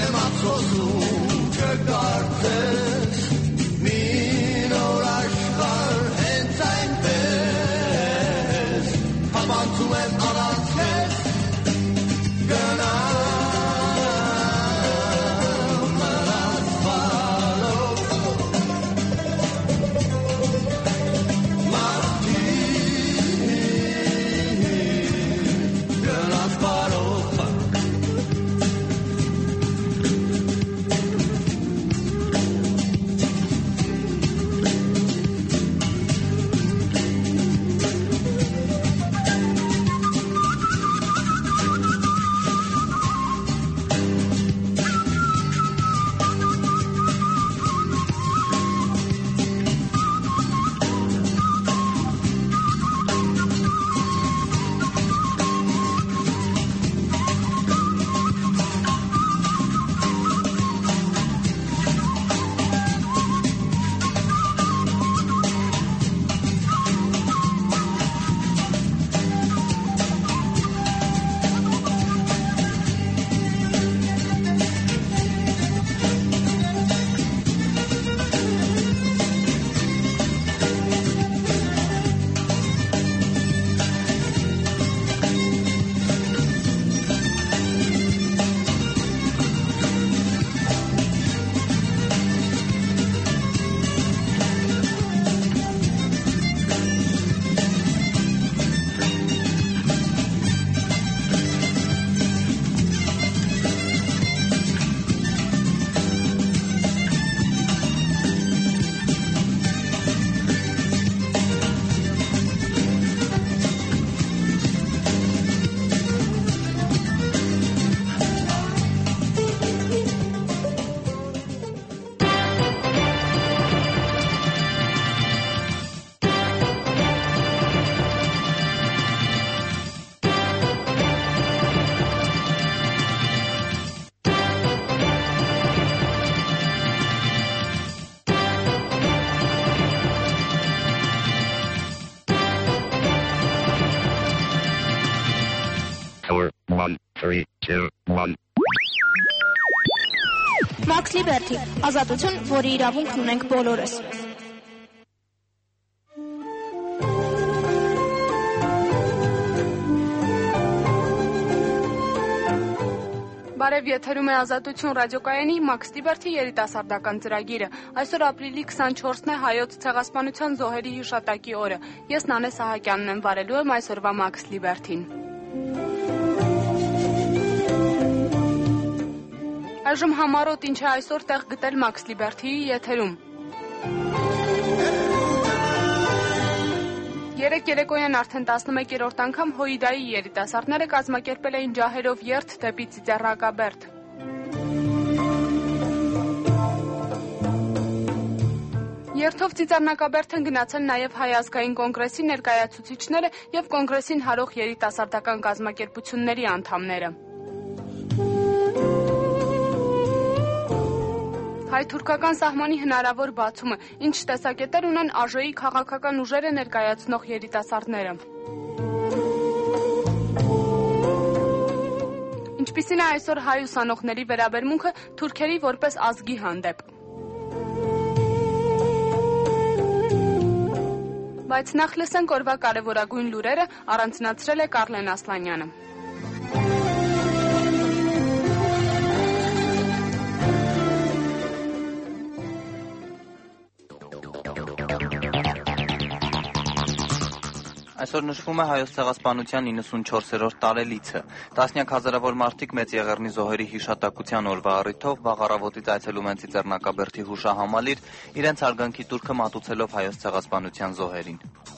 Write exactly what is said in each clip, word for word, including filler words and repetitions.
Max Liberty, ազատություն, որի իրավունքն ունենք բոլորս։ Բարև, եթերում է Ազատություն ռադիոկայանի Max Liberty երիտասարդական ծրագիրը։ Այսօր ապրիլի քսանչորսն է, հայոց ցեղասպանության զոհերի հիշատակի օրը։ Ես Նանե Սահակյանն եմ, վարելու եմ այսօրվա Max Liberty-ն։ Այժմ համառոտ ինչ է այսօր տեղ գտել Max Liberty-ի եթերում։ Երեկ երեկոյան արդեն տասնմեկերորդ անգամ Հոիդայի երիտասարդները կազմակերպել էին ջահերով երթ դեպի Ծիծեռնակաբերդ։ Երթով Ծիծեռնակաբերդ են գնացել նաև Հայ ազգային կոնգրեսի ներկայացուցիչները և կոնգրեսին հարող երիտասարդական կազմակերպությունների անդամները։ Հայ-թուրքական սահմանի հնարավոր բացումը, ինչ տեսակետեր ունեն ԱԺ-ի քաղաքական ուժերը ներկայացնող երիտասարդները։ Ինչպիսին է այսօր հայ ուսանողների վերաբերմունքը թուրքերի որպես ազգի հանդեպ։ Բայց նախ լսենք օրվա կարևորագույն լուրերը, առանձնացրել է Կարլեն Ասլանյանը։ Այսօր նշվում է հայոց ցեղասպանության իննսունչորսերորդ տարելիցը։ Տասնյակ հազարավոր մարդիկ մեծ եղեռնի զոհերի հիշատակության օրվա առիթով վաղ առավոտից այցելում են Ծիծեռնակաբերդի հուշահամալիր, իրենց հարգանքի տուրքը մատուցելով հայոց ցեղասպանության զոհերին։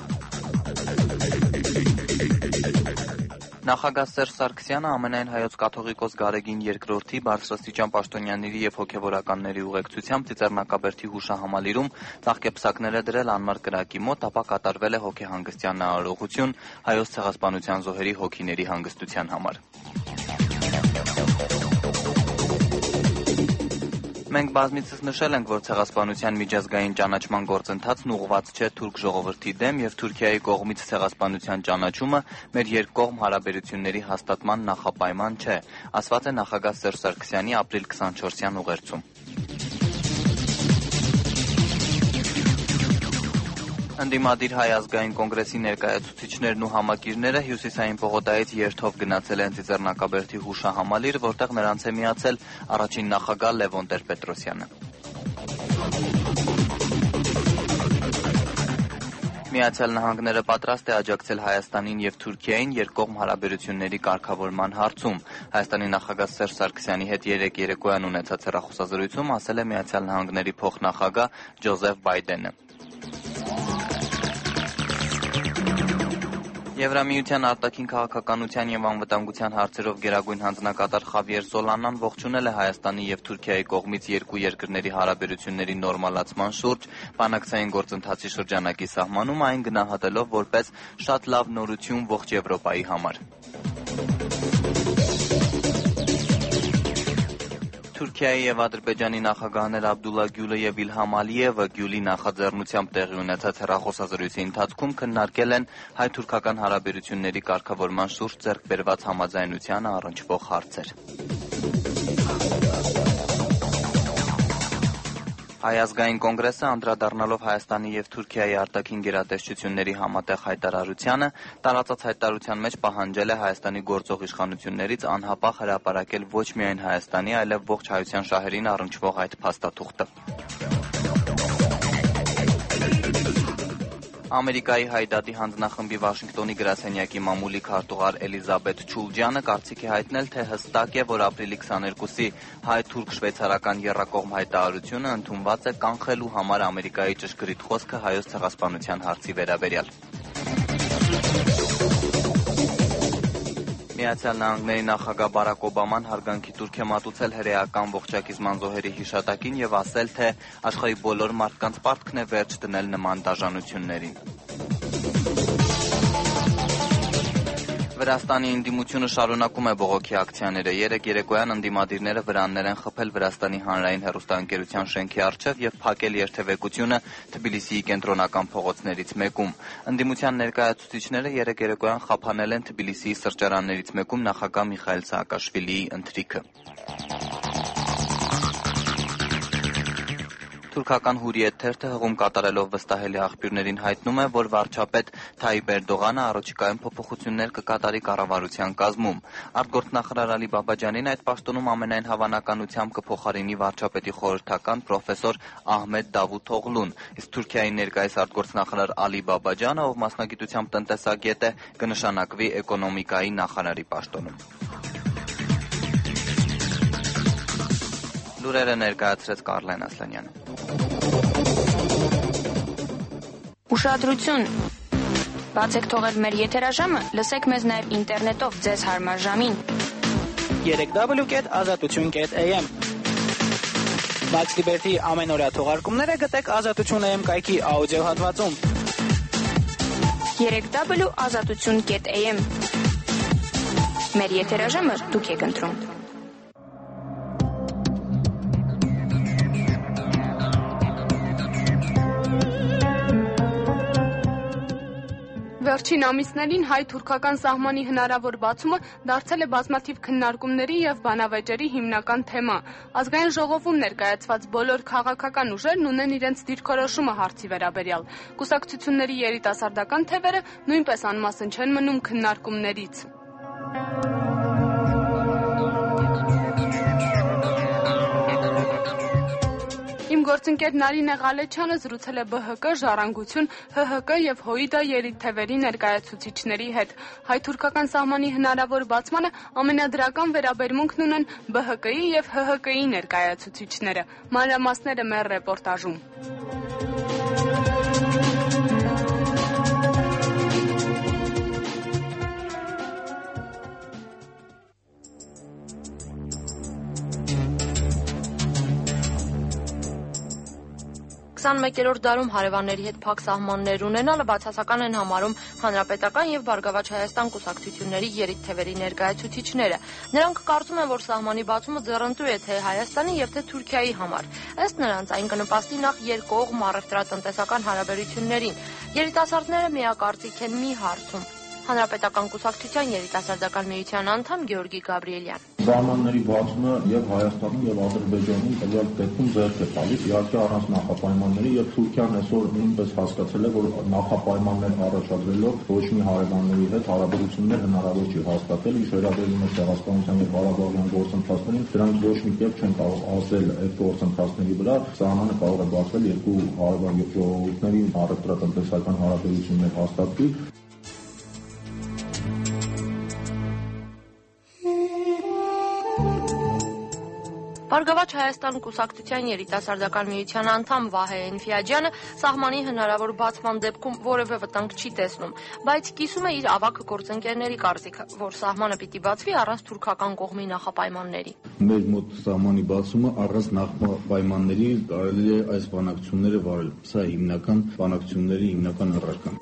Նախագահ Սերժ Սարգսյանը ամենայն հայոց կաթողիկոս Գարեգին երկրորդի բարձրաստիճան պաշտոնյաների եւ հոգեվորականների ուղեկցությամբ Ծիծեռնակաբերդի հուշահամալիրում ծաղկեպսակներ է դրել անմար կրակի մոտ, ապա կատարվել է հոգեհանգստյան նահարողություն հայոց ցեղասպանության զոհերի հոգիների հանգստության համար։ Մենք բազմիցս նշել ենք, որ ցեղասպանության միջազգային ճանաչման գործընթացն ուղղված չէ թուրք ժողովրդի դեմ եւ Թուրքիայի կողմից ցեղասպանության ճանաչումը մեր երկկողմ հարաբերությունների հաստատման նախապայման չէ, ասված է նախագահ Սերժ Սարգսյանի ապրիլ քսանչորսյան ուղերձում։ Ընդդիմադիր Հայ ազգային կոնգրեսի ներկայացուցիչներն ու համակիրները Հյուսիսային պողոտայից երթով գնացել են Ծիծեռնակաբերդի հուշահամալիր, որտեղ նրանց է միացել առաջին նախագահ Լևոն Տեր-Պետրոսյանը։ Միացյալ Նահանգները պատրաստ է աջակցել Հայաստանին եւ Թուրքիային երկկողմ հարաբերությունների կարգավորման հարցում։ Հայաստանի նախագահ Սերժ Սարգսյանի հետ երեկ երեկոյան ունեցած հեռախոսազրույցում ասել է Միացյալ Նահանգների փոխնախագահ Ջոզեֆ Բայդենը։ Եվրամիության արտաքին քաղաքականության եւ անվտանգության հարցերով գերագույն հանձնակատար Խավիեր Սոլանան ողջունել է Հայաստանի եւ Թուրքիայի կողմից երկու երկրների հարաբերությունների նորմալացման շուրջ բանակցային գործընթացի շրջանակի սահմանում, այն գնահատելով որպես շատ լավ նորություն ողջ Եվրոպայի համար։ Թուրքիայի եւ Ադրբեջանի նախագահներ Աբդուլլա Գյուլը եւ Իլհամ Ալիևը Գյուլի նախաձեռնությամբ տեղի ունեցած հեռախոսազրույցի ընթացքում քննարկել են հայ-թուրքական հարաբերությունների կարգավորման շուրջ ձեռք բերված համաձայնությանը առնչվող հարցեր։ Հայ ազգային կոնգրեսը անդրադառնալով Հայաստանի եւ Թուրքիայի արտաքին գերատեսչությունների համատեղ հայտարարությանը, տարածած հայտարարության մեջ պահանջել է Հայաստանի գործող իշխանություններից անհապաղ հրապարակել ոչ միայն Հայաստանի, այլև ողջ հայության շահերին առնչվող այդ փաստաթուղթը։ Ամերիկայի Հայդատի հանձնախմբի Վաշինգտոնի գրասենյակի մամուլի քարտուղար Էլիզաբեթ Չուլջյանը կարծիք է հայտնել, թե հստակ է, որ ապրիլի քսաներկուսի հայ-թուրք-շվեյցարական եռակողմ հայտարարությունը ընդունված է կանխելու համար Ամերիկայի ճշգրիտ խոսքը հայոց ցեղասպանության հարցի վերաբերյալ։ Միացյալ Նահանգների նախագահ Բարակ Օբաման հարգանքի տուրք է մատուցել հրեական ողջակիզման զոհերի հիշատակին եւ ասել, թե աշխարհի բոլոր մարդկանց պարտքն է վերջ դնել նման դաժանություններին։ Վրաստանի ընդդիմությունը շարունակում է բողոքի ակցիաները։ Երեկ երեկոյան ընդդիմադիրները վրաններ են խփել Վրաստանի հանրային հեռուստաընկերության շենքի առջև եւ փակել երթևեկությունը Թբիլիսիի կենտրոնական փողոցներից մեկում։ Ընդդիմության ներկայացուցիչները երեկ երեկոյան խափանել են Թբիլիսիի սրճարաններից մեկում նախագահ Միխայիլ Սահակաշվիլիի ընթրիքը։ Թուրքական Հուրիետ թերթը հղում կատարելով վստահելի աղբյուրներին հայտնում է, որ վարչապետ Թայիպ Էրդողանը առաջիկայում փոփոխություններ կկատարի կառավարության կազմում։ Արտգործնախարար Ալի Բաբաջանին այդ պաշտոնում ամենայն հավանականությամբ կփոխարինի վարչապետի խորհրդական պրոֆեսոր Ահմեդ Դավութօղլուն, իսկ Թուրքիայի ներկայիս արտգործնախարար Ալի Բաբաջանը, ով մասնագիտությամբ տնտեսագետ է, կնշանակվի էկոնոմիկայի նախարարի պաշտոնում։ Լուրերը ներկայացրեց Կարլեն Ասլանյանը։ Ուշադրություն։ Բացեք թողել մեր եթերաժամը, լսեք մեզ նաև ինտերնետով ձեզ հարմար ժամին։ երեք դաբլյու կետ ազատություն կետ էյ էմ Max Liberty ամենօրյա թողարկումները գտեք Ազատություն էյ էմ կայքի աուդիո հատվածում։ երեք դաբլյու ազատություն կետ էյ էմ Մեր եթերաժամը դուք եք ընտրում։ Վերջին ամիսներին հայ-թուրքական սահմանի հնարավոր բացումը դարձել է բազմաթիվ քննարկումների եւ բանավեճերի հիմնական թեմա։ Ազգային ժողովում ներկայացված բոլոր քաղաքական ուժերն ունեն իրենց դիրքորոշումը հարցի վերաբերյալ։ Կուսակցությունների երիտասարդական թևերը նույնպես անմասն չեն մնում քննարկումներից։ Իմ գործընկեր Նարինե Ղալեչյանը զրուցել է Բը Հը Կը, Ժառանգություն, Հը Հը Կը եւ Հոյդա երիտթևերի ներկայացուցիչների հետ։ Հայ-թուրքական սահմանի հնարավոր բացմանը ամենադրական վերաբերմունքն ունեն Բը Հը Կը-ի եւ Հը Հը Կը-ի ներկայացուցիչները։ Մանրամասները մեր ռեպորտաժում։ քսաներկերորդ դարում հարևանների հետ փակ սահմաններ ունենալը բացասական են համարում Հանրապետական եւ Բարգավաճ Հայաստան կուսակցությունների երիտթևերի ներկայացուցիչները։ Նրանք կարծում են, որ սահմանի բացումը ձեռնտու է թե Հայաստանի եւ թե Թուրքիայի համար։ Ըստ նրանց, այն կնպաստի նախ երկկողմ առևտրատնտեսական հարաբերություններին։ Երիտասարդները միակարծիք են մի հարցում։ Հանրապետական կուսակցության երիտասարդական միության անդամ Գեորգի Գաբրիելյան։ Սահմանների բացումը եւ Հայաստանի եւ Ադրբեջանի տվյալ դեպքում ձեռք է տալիս, իհարկե առանց նախապայմանների, եւ Թուրքիան այսօր նույնպես հասկացել է, որ նախապայմաններ առաջադրելով ոչ մի հարևանների հետ հարաբերություններ հնարավոր չի հաստատել, ինչ վերաբերում է Ցեղասպանության եւ Ղարաբաղյան գործընթացներին, դրանք ոչ մի կերպ չեն կարող ազդել այդ գործընթացների վրա, սահմանը կարող է բացվել երկու հարևան ժողովուրդների առևտրատնտեսական հարաբերություններ հաստատվի։ Բարգավաճ Հայաստան կուսակցության երիտասարդական միության անդամ Վահե Էնֆիաջյանը սահմանի հնարավոր բացման դեպքում որևէ վտանգ չի տեսնում, բայց կիսում է իր ավագ գործընկերների կարծիքը, որ սահմանը պիտի բացվի առանց թուրքական կողմի նախապայմանների։ Մեր մոտ սահմանի բացումը առանց նախապայմանների կարելի է այս բանակցությունները վարել։ Սա հիմնական բանակցությունների հիմնական առարկան։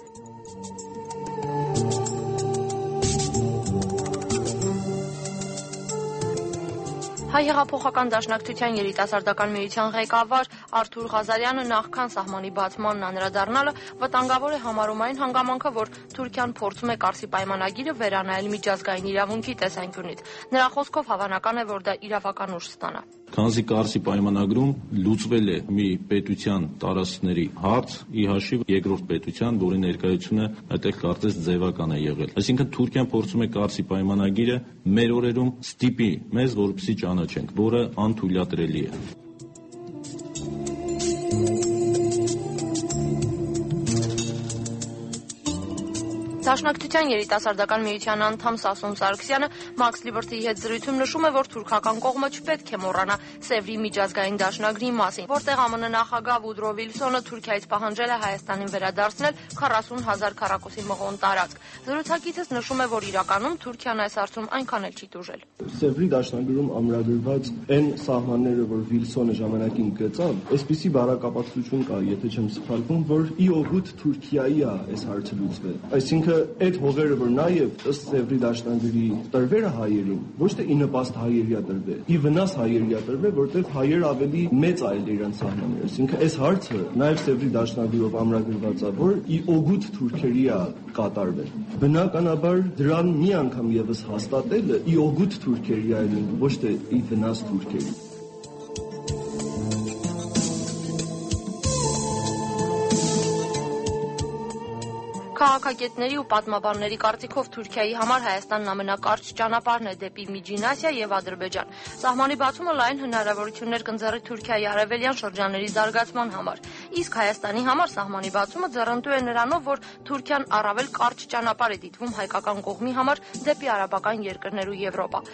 Հայ հեղափոխական դաշնակցության երիտասարդական միության ղեկավար Արթուր Ղազարյանը նախքան սահմանի բացմանն անդրադառնալը վտանգավոր է համարում այն հանգամանքը, որ Թուրքիան փորձում է Կարսի պայմանագիրը վերանայել միջազգային իրավունքի տեսանկյունից։ Նրա խոսքով հավանական է, որ դա իրավական ուժ ստանա։ Քանզի Կարսի պայմանագրում լուծվել է մի պետության տարածքների հարց, ի հաշիվ երկրորդ պետության, որի ներկայությունը այդտեղ կարծես ձևական է եղել։ Այսինքն Թուրքիան փորձում է Կարսի պայմանագիրը մեր օրերում ստիպի մեզ, որպեսզի ճանաչենք, որը անթույլատրելի է։ Դաշնակցության երիտասարդական միության անդամ Սասուն Սարգսյանը Մաքս Լիբերթիի հետ զրույցում նշում է, որ թուրքական կողմը չպետք է մոռանա Սևրի միջազգային դաշնագրի մասին, որտեղ ԱՄՆ նախագահ Վուդրո Վիլսոնը Թուրքիայից պահանջել է Հայաստանին վերադարձնել քառասուն հազար քառակուսի մղոն տարածք։ Զրուցակիցս նշում է, որ իրականում Թուրքիան այս հարցում այնքան էլ չի տուժել։ Սևրի դաշնագրում ամրագրված այն սահմանները, որ Վիլսոնը ժամանակին գծավ, այսպիսի բարակապակցություն կա, եթե չեմ սխալվում, որ ի օգուտ Թուրքիայի է այս հարցը լուծվել։ Այսինքն այդ հողերը, որ նաև ըստ Սևրի դաշնագրի տրվերը հայերին, ոչ թե ի նպաստ հայերիա տրվել, ի վնաս հայերիա տրվել, որտեղ հայերը ավելի մեծ այլ իրենց սահմաններ։ Այսինքն այս հարցը նաև Սևրի դաշնագրով ամրագրված է, որ ի օգուտ թուրքերի է կատարվել։ Բնականաբար դրան մի անգամ եւս հաստատելը ի օգուտ թուրքերի է, ոչ թե ի վնաս թուրքերի։ Քաղաքագետների ու պատմաբանների կարծիքով Թուրքիայի համար Հայաստանն ամենակարճ ճանապարհն է դեպի Միջին Ասիա եւ Ադրբեջան։ Սահմանի բացումը լայն հնարավորություններ կընձեռի Թուրքիայի արևելյան շրջանների զարգացման համար։ Իսկ Հայաստանի համար սահմանի բացումը ձեռնտու է նրանով, որ Թուրքիան առավել կարճ ճանապարհ է դիտվում հայկական կողմի համար դեպի արաբական երկրներ ու Եվրոպա։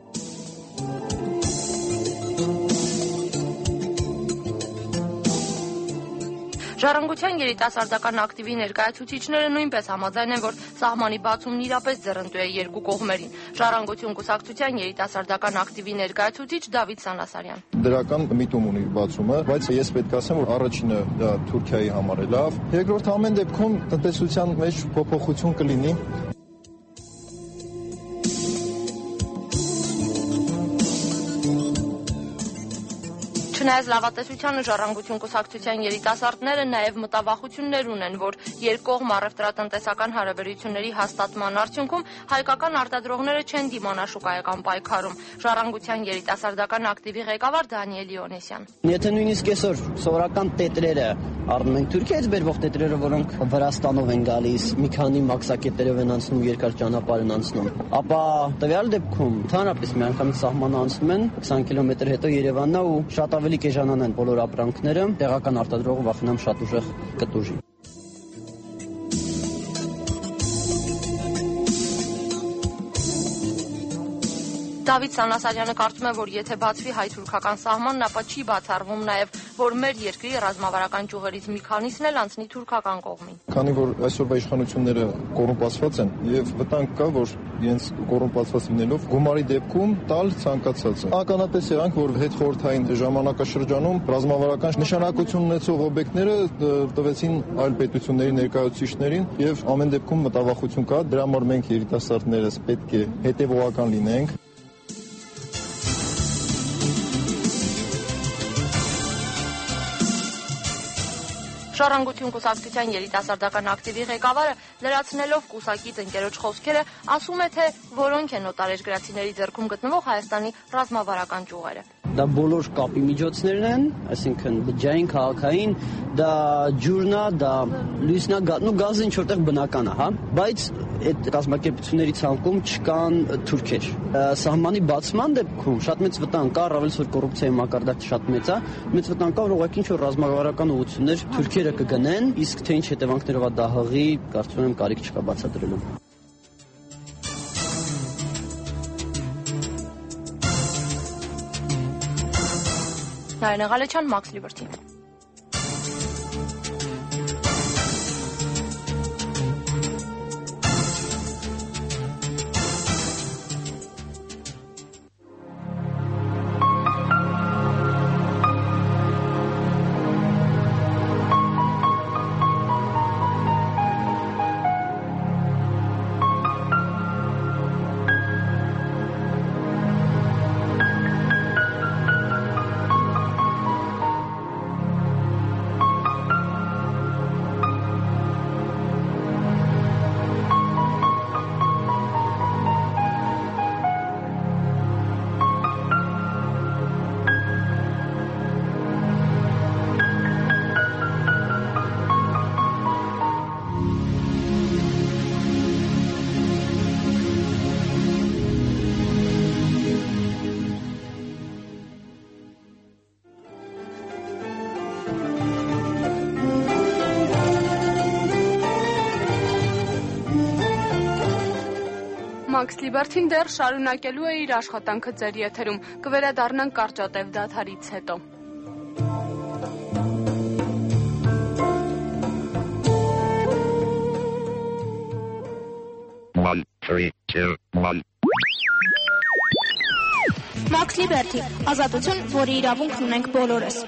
Ժառանգության երիտասարդական ակտիվի ներկայացուցիչները նույնպես համաձայն են, որ սահմանի բացումն իրապես ձեռնտու է երկու կողմերին։ Ժառանգություն կուսակցության երիտասարդական ակտիվի ներկայացուցիչ Դավիթ Սանասարյան։ Դրական միտում ունի բացումը, բայց ես պետք է ասեմ, որ առաջինը դա Թուրքիայի համար է լավ։ Երկրորդ ամեն դեպքում տնտեսության մեջ փոփոխություն կլինի։ Չնայած լավատեսությանը ժառանգություն կուսակցության երիտասարդները նաև մտավախություններ ունեն, որ երկկողմ առևտրատնտեսական հարաբերությունների հաստատման արդյունքում հայկական արտադրողները չեն դիմանա շուկայական պայքարում։ Ժառանգության երիտասարդական ակտիվի ղեկավար Դանիել Իոնեսյան։ Եթե նույնիսկ այսօր սովորական տետրերը առնում ենք Թուրքիայից բերվող տետրերը, որոնք Վրաստանով են գալիս, մի քանի մաքսակետերով են անցնում, երկար ճանապարհ են անցնում, ապա տվյալ դեպքում ընդհանրապես միանգամից սահմանը անցնում են քսան կիլոմետր հետո Երևանն ու շատ ավելի կեժանանան բոլոր ապրանքները, տեղական արտադրողը վախենամ շատ ուժեղ կտուժի։ Դավիթ Սանասարյանը կարծում է, որ եթե բացվի հայ-թուրքական սահմանն, ապա չի բացառվում նաև, որ մեր երկրի ռազմավարական ճյուղերից մի քանիսն էլ անցնի թուրքական կողմին։ Քանի որ այսօրվա իշխանությունները կոռումպացված են եւ վտանգ կա, որ իրենց կոռումպացված լինելով գումարի դեպքում տալ ցանկացածը։ Ականատես եղանք, որ հետխորհրդային ժամանակաշրջանում ռազմավարական նշանակություն ունեցող օբյեկտները տվեցին այլ պետությունների ներկայացուցիչներին եւ ամեն դեպքում մտավախություն կա, դրա համար մենք երիտասարդներս պետք է հետեւողական լինենք։ Ժառանգություն կուսակցության երիտասարդական ակտիվի ղեկավարը լրացնելով կուսակից ընկերոջ խոսքերը ասում է, թե որոնք են օտարերկրացիների ձեռքում գտնվող Հայաստանի ռազմավարական ճյուղերը։ Դա բոլոր կապի միջոցներն են, այսինքն բջջային, քաղաքային, դա ջուրն է, դա լույսն է, ու գազը ինչ որտեղ բնական է, հա, բայց այդ կազմակերպությունների ցանկում չկան թուրքեր։ Սահմանի բացման դեպքում շատ մեծ վտանգ կա, առավել որ կոռուպցիայի մակարդակը շատ մեծ է, մեծ վտանգ կա, որ ուղղակի ինչ որ ռազմավարական ուղղություններ թուրքերը կգնեն, իսկ թե ինչ հետևանքներով է դա հղի, կարծում եմ կարիք չկա բացատրելու։ Նարինե Ղալեչյան, Max Liberty։ Max Liberty-ն դեռ շարունակելու է իր աշխատանքը ձեր եթերում։ Կվերադառնանք կարճատև դադարից հետո։ Max Liberty, ազատություն, որի իրավունքն ունենք բոլորս։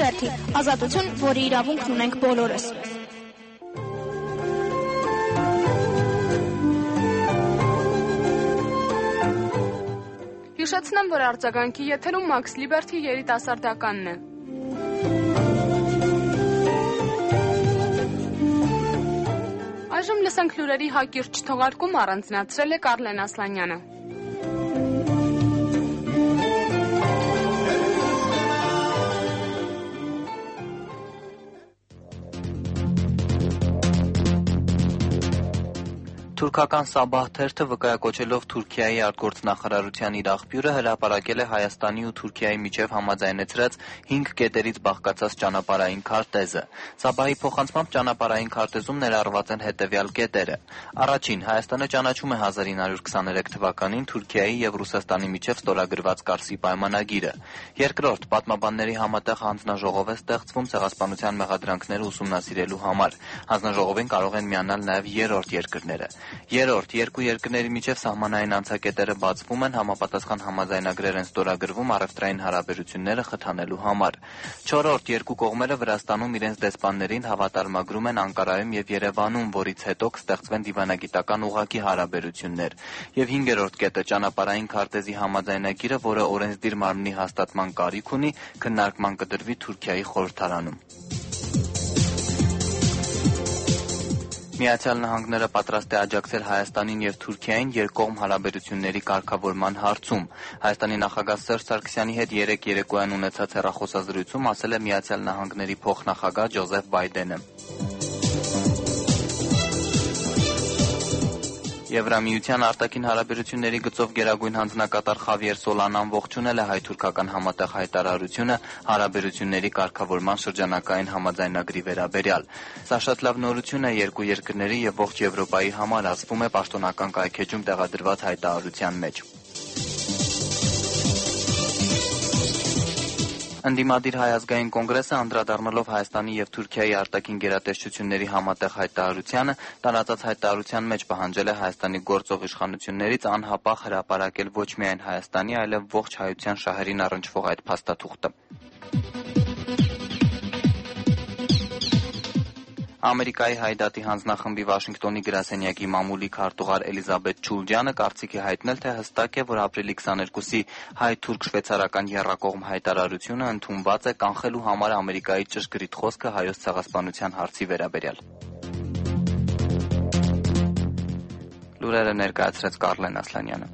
բերդի։ Ազատություն, որի իրավունքն ունենք բոլորս։ Հիշեցնեմ, որ արձագանքի եթերում Max Liberty երիտասարդականն է։ Այժմ լսենք լուրերի հակիրճ թողարկում, առանձնացրել է Կարլեն Ասլանյանը։ Թուրքական Սաբահ թերթը վկայակոչելով Թուրքիայի արտգործնախարարության իր աղբյուրը հրապարակել է Հայաստանի ու Թուրքիայի միջև համաձայնեցրած հինգ կետերից բաղկացած ճանապարհային քարտեզը։ Սաբահի փոխանցմամբ ճանապարհային քարտեզում ներառված են հետևյալ կետերը. Առաջին, Հայաստանը ճանաչում է հազար ինը հարյուր քսաներեք թվականին Թուրքիայի եւ Ռուսաստանի միջև ստորագրված Կարսի պայմանագիրը։ Երկրորդ, պատմաբանների համատեղ հանձնաժողով է ստեղծվում ցեղասպանության մեղադրանքները ուսումնասիրելու համար։ Հանձնաժողովին կարող են միանալ նաեւ երրորդ երկրները։ Երրորդ, երկու երկրների միջև սահմանային անցակետերը բացվում են, համապատասխան համաձայնագրեր են ստորագրվում առևտրային հարաբերությունները խթանելու համար։ Չորրորդ, երկու կողմերը Վրաստանում իրենց դեսպաններին հավատարմագրում են Անկարայում եւ Երևանում, որից հետո կստեղծվեն դիվանագիտական ուղղակի հարաբերություններ։ Եվ հինգերորդ կետը ճանապարհային քարտեզի համաձայնագիրը, որը օրենսդիր մարմնի հաստատման կարիք ունի, քննարկման կդրվի Թուրքիայի խորհրդարանում։ Միացյալ Նահանգները պատրաստ է աջակցել Հայաստանին եւ Թուրքիային երկկողմ հարաբերությունների կարգավորման հարցում։ Հայաստանի նախագահ Սերժ Սարգսյանի հետ երեկ երեկոյան ունեցած հեռախոսազրույցում ասել է Միացյալ Նահանգների փոխնախագահ Ջոզեֆ Բայդենը։ Եվրամիության արտաքին հարաբերությունների գծով գերագույն հանձնակատար Խավիեր Սոլանան ողջունել է հայ-թուրքական համատեղ հայտարարությունը հարաբերությունների կարգավորման շրջանակային համաձայնագրի վերաբերյալ։ Սա շատ լավ նորություն է երկու երկրների եւ ողջ Եվրոպայի համար, ասվում է պաշտոնական կայքեջում տեղադրված հայտարարության մեջ։ Ընդդիմադիր Հայ ազգային կոնգրեսը անդրադառնալով Հայաստանի եւ Թուրքիայի արտաքին գերատեսչությունների համատեղ հայտարարությանը, տարածած հայտարարության մեջ պահանջել է Հայաստանի գործող իշխանություններից անհապաղ հրապարակել ոչ միայն Հայաստանի, այլև ողջ հայության շահերին առնչվող այդ փաստաթուղթը։ Ամերիկայի Հայդատի հանձնախմբի Վաշինգտոնի գրասենյակի մամուլի քարտուղար Էլիզաբեթ Չուլջյանը կարծիք է հայտնել, թե հստակ է, որ ապրիլի քսաներկուսի հայ-թուրք-շվեյցարական եռակողմ հայտարարությունը ընդունված է կանխելու համար Ամերիկայի ճշգրիտ խոսքը հայոց ցեղասպանության հարցի վերաբերյալ։ Լուրերը ներկայացրեց Կարլեն Ասլանյանը։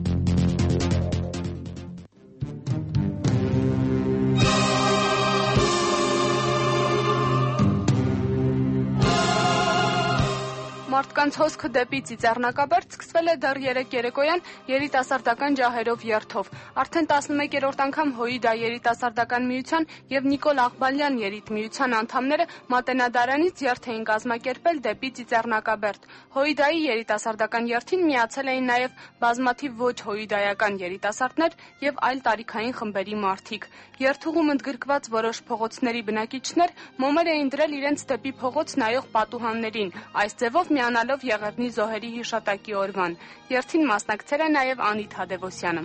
Մարդկանց հոսքը դեպի Ծիծեռնակաբերդ սկսվել է դեռ երեկ երեկոյան երիտասարդական ջահերով երթով։ Արդեն տասնմեկերորդ անգամ Հոիդա երիտասարդական միության եւ Նիկոլ Աղբալյան երիտմիության անդամները Մատենադարանից երթ էին կազմակերպել դեպի Ծիծեռնակաբերդ։ Հոիդայի երիտասարդական երթին միացել էին նաեւ բազմաթիվ ոչ հոիդայական երիտասարդներ եւ այլ տարիքային խմբերի մարդիկ։ Երթուղում ընդգրկված որոշ փողոցների բնակիչներ մոմեր էին դրել իրենց դեպի փողոց նայող պատուհաններին։ Այս ձևով միանալով Եղեռնի զոհերի հիշատակի օրվան։ Երթին մասնակցել է նաև Անիտ Հադևոսյանը։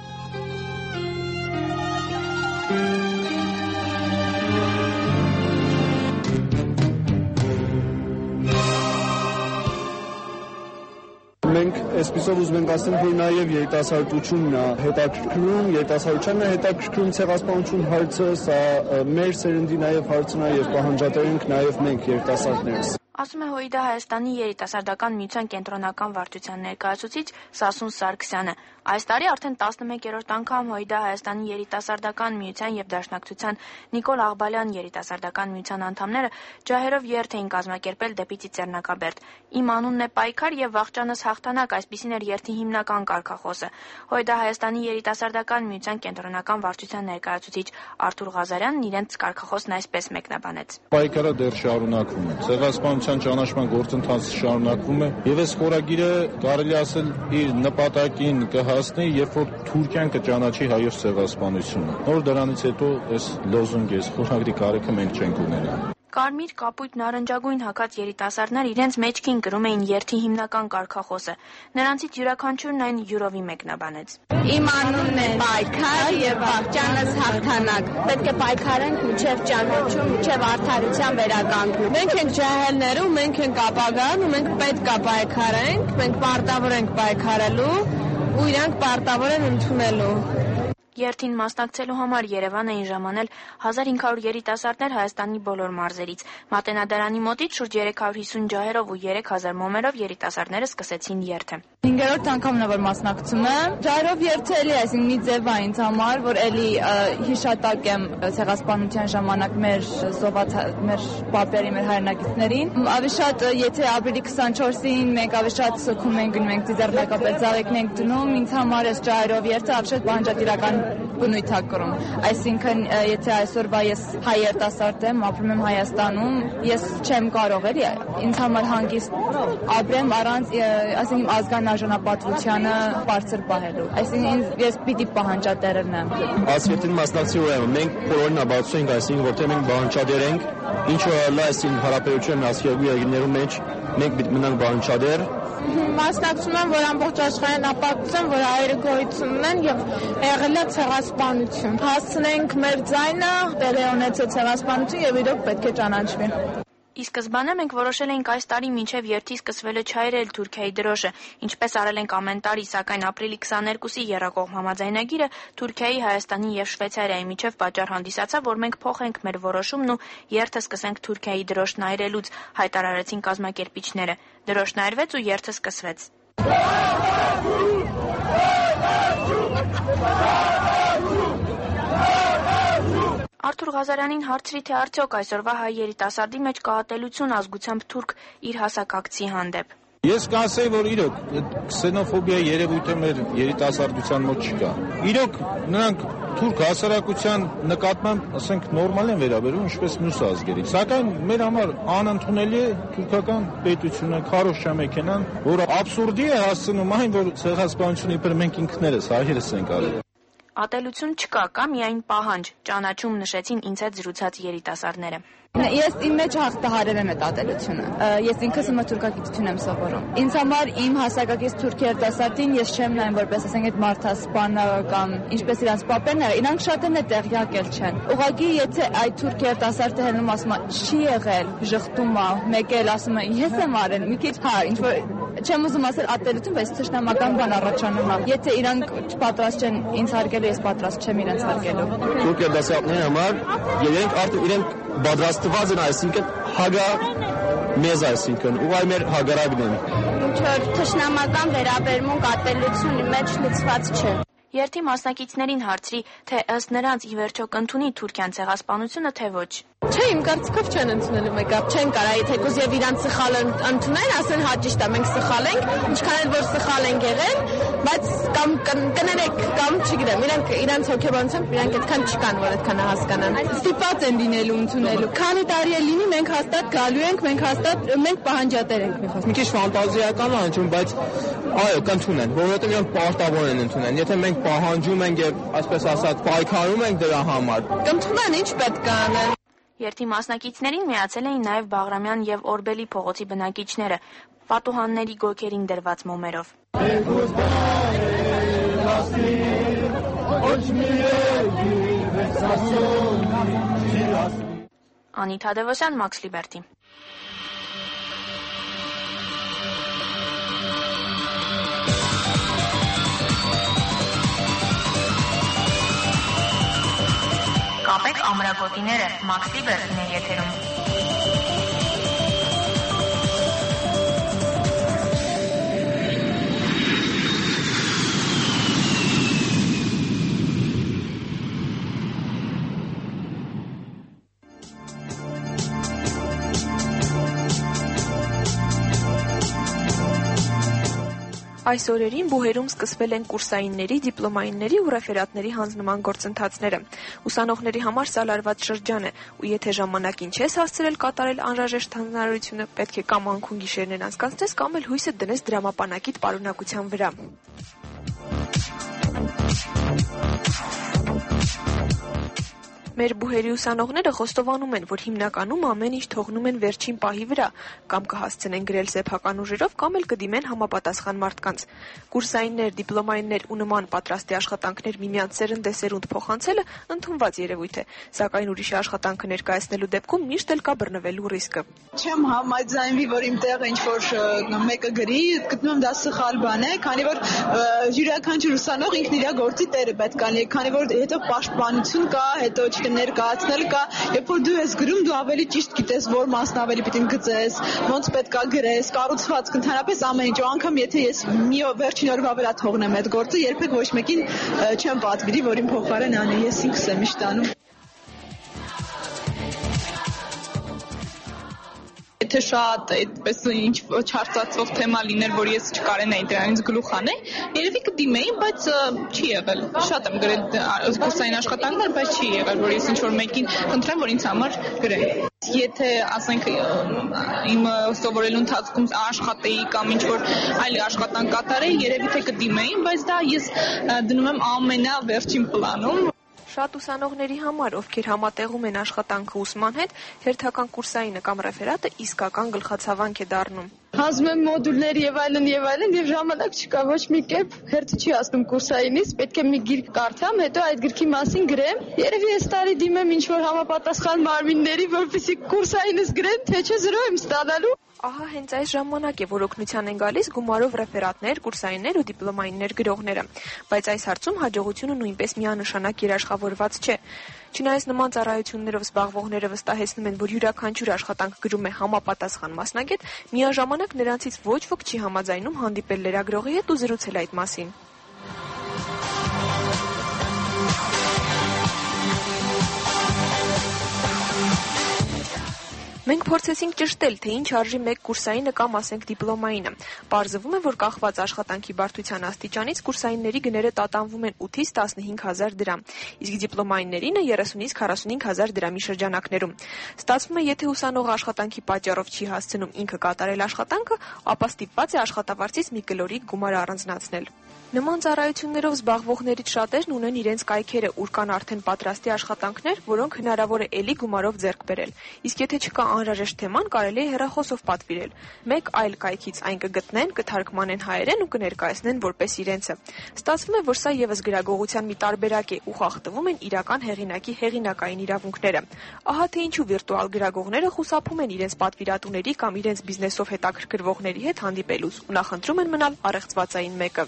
Մենք այսպիսով ուզում ենք ասել, որ նաև երիտասարդությունն է հետաքրքրում, երիտասարդությանն է հետաքրքրում ցեղասպանություն հարցը, սա մեր սերնդի նաև հարցն է եւ պահանջատեր ենք նաև մենք երիտասարդներս։ Ասում է Հոիդա Հայաստանի երիտասարդական միության կենտրոնական վարչության ներկայացուցիչ Սասուն Սարգսյանը։ Այս տարի արդեն տասնմեկերորդ անգամ Հոիդա Հայաստանի երիտասարդական միության եւ Դաշնակցության Նիկոլ Աղբալյան երիտասարդական միության անդամները ջահերով երթ էին կազմակերպել դեպի Ծիծեռնակաբերդ։ Իմ անունն է պայքար եւ վաղճանս հաղթանակ, այսպիսին էր երթի հիմնական կարգախոսը։ Հոիդա Հայաստանի երիտասարդական միության կենտրոնական վարչության ներկայացուցիչ Արթուր Ղազարյանն իրենց կարգախոսն այսպես մեկնաբանեց։ Պայքարը դեռ շարունակվում է։ Ցեղասպանության ճանաչման գործընթացը շարունակվում է եւ այս խորագիրը կարելի ասել իր նպատակին կհասնի, երբ որ Թուրքիան կճանաչի հայոց ցեղասպանությունը։ Նոր դրանից հետո այս լոզունգը, այս խորագրի կարիքը մենք չենք ունենա։ Կարմիր, կապույտ, նարնջագույն հագած երիտասարդներ իրենց մեջքին կրում էին երթի հիմնական կարգախոսը։ Նրանցից յուրաքանչյուրն այն յուրովի մեկնաբանեց։ Իմ անունն է Պայքար եւ վաղճանս հաղթանակ։ Պետք է պայքարենք մինչեւ ճանաչում, մինչեւ արդարության վերականգնում։ Մենք ենք ջահելները, ու մենք ենք ապագան, ու մենք պետք է պայքարենք, մենք պարտավոր ենք պայքարելու, ու իրանք պարտավոր են ընդունելու։ Երթին մասնակցելու համար Երևան էին ժամանել հազար հինգ հարյուր երիտասարդներ Հայաստանի բոլոր մարզերից։ Մատենադարանի մոտից շուրջ երեք հարյուր հիսուն ջահերով ու երեք հազար մոմերով երիտասարդները սկսեցին երթը։ Հինգերորդ անգամն է որ մասնակցում եմ։ Ջահերով երթը էլի, այսինքն մի ձև է ինձ համար, որ էլի հիշատակ եմ ցեղասպանության ժամանակ մեր զոհված մեր պապերի, մեր հայրենակիցներին։ Ավելի շատ եթե ապրիլի քսանչորսին մենք ավելի շատ սոքում ենք գնում, ենք ծիզեռնակապեր ծաղիկն ենք դնում, ինձ համար էս ջահերով երթը ավելի շատ բանջատիրական բնույթ է կրում։ Այսինքն, եթե այսօրվա ես հայ երիտասարդ եմ, ապրում եմ Հայաստանում, ես չեմ կարող էլի ինձ համար հանգիստ ապրեմ առանց, այսինքն ազգային արժանապատվությանը բարձր պահելու։ Այսինքն ես պիտի պահանջատեր եմ։ Ասիետին մասնակցի ուրեմն մենք բոլորին աբացուցենք, այսինքն որտեղ մենք բանջատեր ենք, ինչը լա այսինքն հարաբերություն ասիական երկրներում մեջ մենք պիտի մնանք բանջատեր։ Մասնակցում եմ, որ ամբողջ աշխարհին ապացուցեմ, որ հայերը գոյություն ունեն եւ եղել է ցեղասպանություն։ Հասցնենք մեր ձայնը, տեղի ունեցել ցեղասպանություն եւ իրոք պետք է ճանաչվի։ Ի սկզբանե մենք որոշել էինք այս տարի մինչև երթի սկսվելը չայրել Թուրքիայի դրոշը, ինչպես արել ենք ամեն տարի, սակայն ապրիլի քսաներկուսի եռակողմ համաձայնագիրը Թուրքիայի, Հայաստանի եւ Շվեյցարիայի միջև պատճառ հանդիսացավ, որ մենք փոխենք մեր որոշումն ու երթը սկսենք Թուրքիայի դրոշն այրելուց, հայտարարեցին կազմակերպիչները։ Դրոշն այրվեց ու երթը սկսվեց։ Արթուր Ղազարյանին հարցրի, թե արդյոք այսօրվա հայ երիտասարդի մեջ կա ատելություն ազգությամբ թուրք իր հասակակցի հանդեպ։ Ես կասեի, որ իրոք քսենոֆոբիա երևույթը մեր երիտասարդության մոտ չկա։ Իրոք նրանք թուրք հասարակության նկատմամբ, ասենք, նորմալ են վերաբերվում, ինչպես մյուս ազգերի։ Սակայն մեր համար անընդունելի է թուրքական պետությունը, քարոշչա մեքենան, որ աբսուրդի է հասցնում այն, որ ցեղասպանությունը իբր մենք ինքներս հայերս ենք արել։ Ատելություն չկա, կա միայն պահանջ, ճանաչում նշեցին ինձ հետ զրուցած երիտասարդները։ Ես իմ մեջ հաղթահարել եմ այդ ատելությունը։ Ես ինքս իմը թուրքագիտություն եմ սովորում։ Ինձ համար իմ հասակակից թուրք երիտասարդին ես չեմ նայում որպես, ասենք, այդ մարդասպանը կամ ինչպես իրանց պապերն են, իրանք շատերն է տեղյակ էլ չեն։ Ուղղակի եթե այդ թուրք երիտասարդը հելնում ասում է չի եղել, ժխտում է, մեկ էլ ասում է ես եմ արել, մի քիչ հա, ինչ որ չեմ ուզում ասել ատելություն, բայց թշնամական բան առաջանում է։ Եթե իրանք չպատրաստ չեն ինձ հարգելու, ես պատրաստ չեմ իրենց հարգելու։ Թուրք երիտասարդների համար իրենք արդեն իրենք պատրաստված են, այսինքն հագա մեզ, այսինքն ու այ մեր հագարակն են։ Ինչ որ թշնամական վերաբերմունք ատելությունի մեջ լցված չէ։ Երթի մասնակիցներին հարցրի, թե ըստ նրանց ի վերջո կընդունի Թուրքիան ցեղասպանությունը, թե ոչ։ Չէ, իմ կարծիքով չեն ընդունելու մեկը, չեն կարա, եթե կուզեւ իրանց սխալ ընդունեն, ասեն հա ճիշտ է, մենք սխալ ենք, ինչքան էլ որ սխալ ենք եղել, բայց կամ կներեք, կամ չգիտեմ, իրանք իրանց հոգեբանությամբ իրանք այդքան չկան, որ այդքան հասկանան։ Ստիպված են լինելու ընդունելու։ Քանի տարի է լինի, մենք հաստատ գալու ենք, մենք հաստատ մենք պահանջատեր ենք մի խոսք։ Մի քիչ ֆանտազիական է հնչում, բայց այո, կընդունեն, որովհետև իրանք պարտավոր են ընդունեն։ Եթե մենք պահանջում ենք եւ այսպես ասած պայքարում ենք դրա համար, կընդունեն, ինչ պետք է անեն։ Երթի մասնակիցներին միացել էին նաև Բաղրամյան եւ Օրբելի փողոցի բնակիչները, պատուհանների գոգերին դրված մոմերով։ Անիտ Հադևոսյան, Մաքս Լիբերտի։ Կապեք ամրագոտիները, Մաքս Լիբերտին է եթերում։ Այս օրերին Բուհերում սկսվել են կուրսայինների, դիպլոմայինների ու ռեֆերատների հանձնման գործընթացները։ Ուսանողների համար սա լարված շրջան է, ու եթե ժամանակին չես հասցրել կատարել անհրաժեշտ հանձնարարությունը, պետք է կամ անքուն գիշերներն անցկացնես, կամ էլ հույսը դնես դրամապանակիդ պարունակության վրա։ Մեր բուհերի ուսանողները խոստովանում են, որ հիմնականում ամեն ինչ թողնում են վերջին պահի վրա, կամ կհասցնեն գրել սեփական ուժերով, կամ էլ կդիմեն համապատասխան մարդկանց։ Կուրսայիններ, դիպլոմայիններ ու նման պատրաստի աշխատանքներ միմյանց սերնդեսերունդ փոխանցելը ընդունված երևույթ է, սակայն ուրիշի աշխատանքը ներկայացնելու դեպքում միշտ էլ կա բռնվելու ռիսկը։ Չեմ համաձայնվի, որ իմ տեղը ինչ-որ մեկը գրի, գտնում եմ դա սխալ բան է, քանի որ յուրաքանչյուր ուսանող ինքն իր գործի տերը պետք է լինի, քանի որ հետո պաշտպանություն կա, հետո ներկայացնել կա, երբ որ դու ես գրում, դու ավելի ճիշտ գիտես, որ մասն ավելի պիտի գծես, ոնց պետք է գրես, կառուցվածք, ընդհանրապես ամեն ինչ, ու անգամ եթե ես մի վերջին օրվա վրա թողնեմ այդ գործը, երբեք ոչ մեկին չեմ պատվիրի, որ իմ փոխարեն անի, ես ինքս եմ միշտ անում։ Եթե շատ այդպես ինչ չարծացող թեմա լիներ, որ ես չկարենայի դրանից գլուխ անել, երևի կդիմեի, բայց չի եղել։ Շատ եմ գրել կուրսային աշխատանքներ, բայց չի եղել, որ ես ինչ-որ մեկին խնդրեմ, որ ինձ համար գրեն։ Եթե ասենք իմ սովորելու ընթացքում աշխատեի կամ ինչ-որ այլ աշխատանք կատարեի, երևի թե կդիմեի, բայց դա ես դնում եմ ամենավերջին պլանում։ Շատ ուսանողների համար, ովքեր համատեղում են աշխատանքը ուսման հետ, հերթական կուրսայինը կամ ռեֆերատը իսկական գլխացավանք է դառնում։ Հանձնում եմ մոդուլներ եւ այլն եւ այլն եւ ժամանակ չկա, ոչ մի կերպ հերթը չի ասում կուրսայինից, պետք է մի գիրք կարդամ, հետո այդ գրքի մասին գրեմ։ Երևի այս տարի դիմեմ ինչ-որ համապատասխան մարմինների, որպեսզի կուրսայինս գրեն, թե չէ զրո եմ ստանալու։ Ահա հենց այս ժամանակ է, որ օգնության են գալիս գումարով ռեֆերատներ, կուրսայիններ ու դիպլոմայիններ գրողները, բայց այս հարցում հաջողությունը նույնպես միանշանակ երաշխավորված չէ։ Չնայած նման ծառայություններով զբաղվողները վստահեցնում են, որ յուրաքանչյուր աշխատանք գրում է համապատասխան մասնագետ, միաժամանակ նրանցից ոչ ոք չի համաձայնում հանդիպել լրագրողի հետ ու զրուցել այդ մասին։ Մենք փորձեցինք ճշտել, թե ինչ արժի մեկ կուրսայինը կամ ասենք դիպլոմայինը։ Պարզվում է, որ կախված աշխատանքի բարդության աստիճանից կուրսայինների գները տատանվում են ութից տասնհինգ հազար դրամ, իսկ դիպլոմայիններինը երեսունից քառասունհինգ հազար դրամի շրջանակներում։ Ստացվում է, եթե ուսանողը աշխատանքի պատճառով չի հասցնում ինքը կատարել աշխատանքը, ապա ստիպված է աշխատավարձից մի կլորիկ գումար առանձնացնել։ Նման ծառայություններով զբաղվողներից շատերն ունեն իրենց կայքերը, ուր կան արդեն պատրաստի աշխատանքներ, որոնք հնարավոր է էլի գումարով ձեռք բերել։ Իսկ եթե չկա անհրաժեշտ թեման, կարելի է հեռախոսով պատվիրել։ Մեկ այլ կայքից այն կգտնեն, կթարգմանեն հայերեն ու կներկայացնեն որպես իրենցը։ Ստացվում է, որ սա եւս գրագողության մի տարբերակ է ու խախտվում են իրական հեղինակի հեղինակային իրավունքները։ Ահա թե ինչու վիրտուալ գրագողները խուսափում են իրենց պատվիրատուների կամ իրենց բիզնեսով հետաքրքրվողների հետ հանդիպելուց ու նախընտրում են մնալ առեղծվածային մեկը։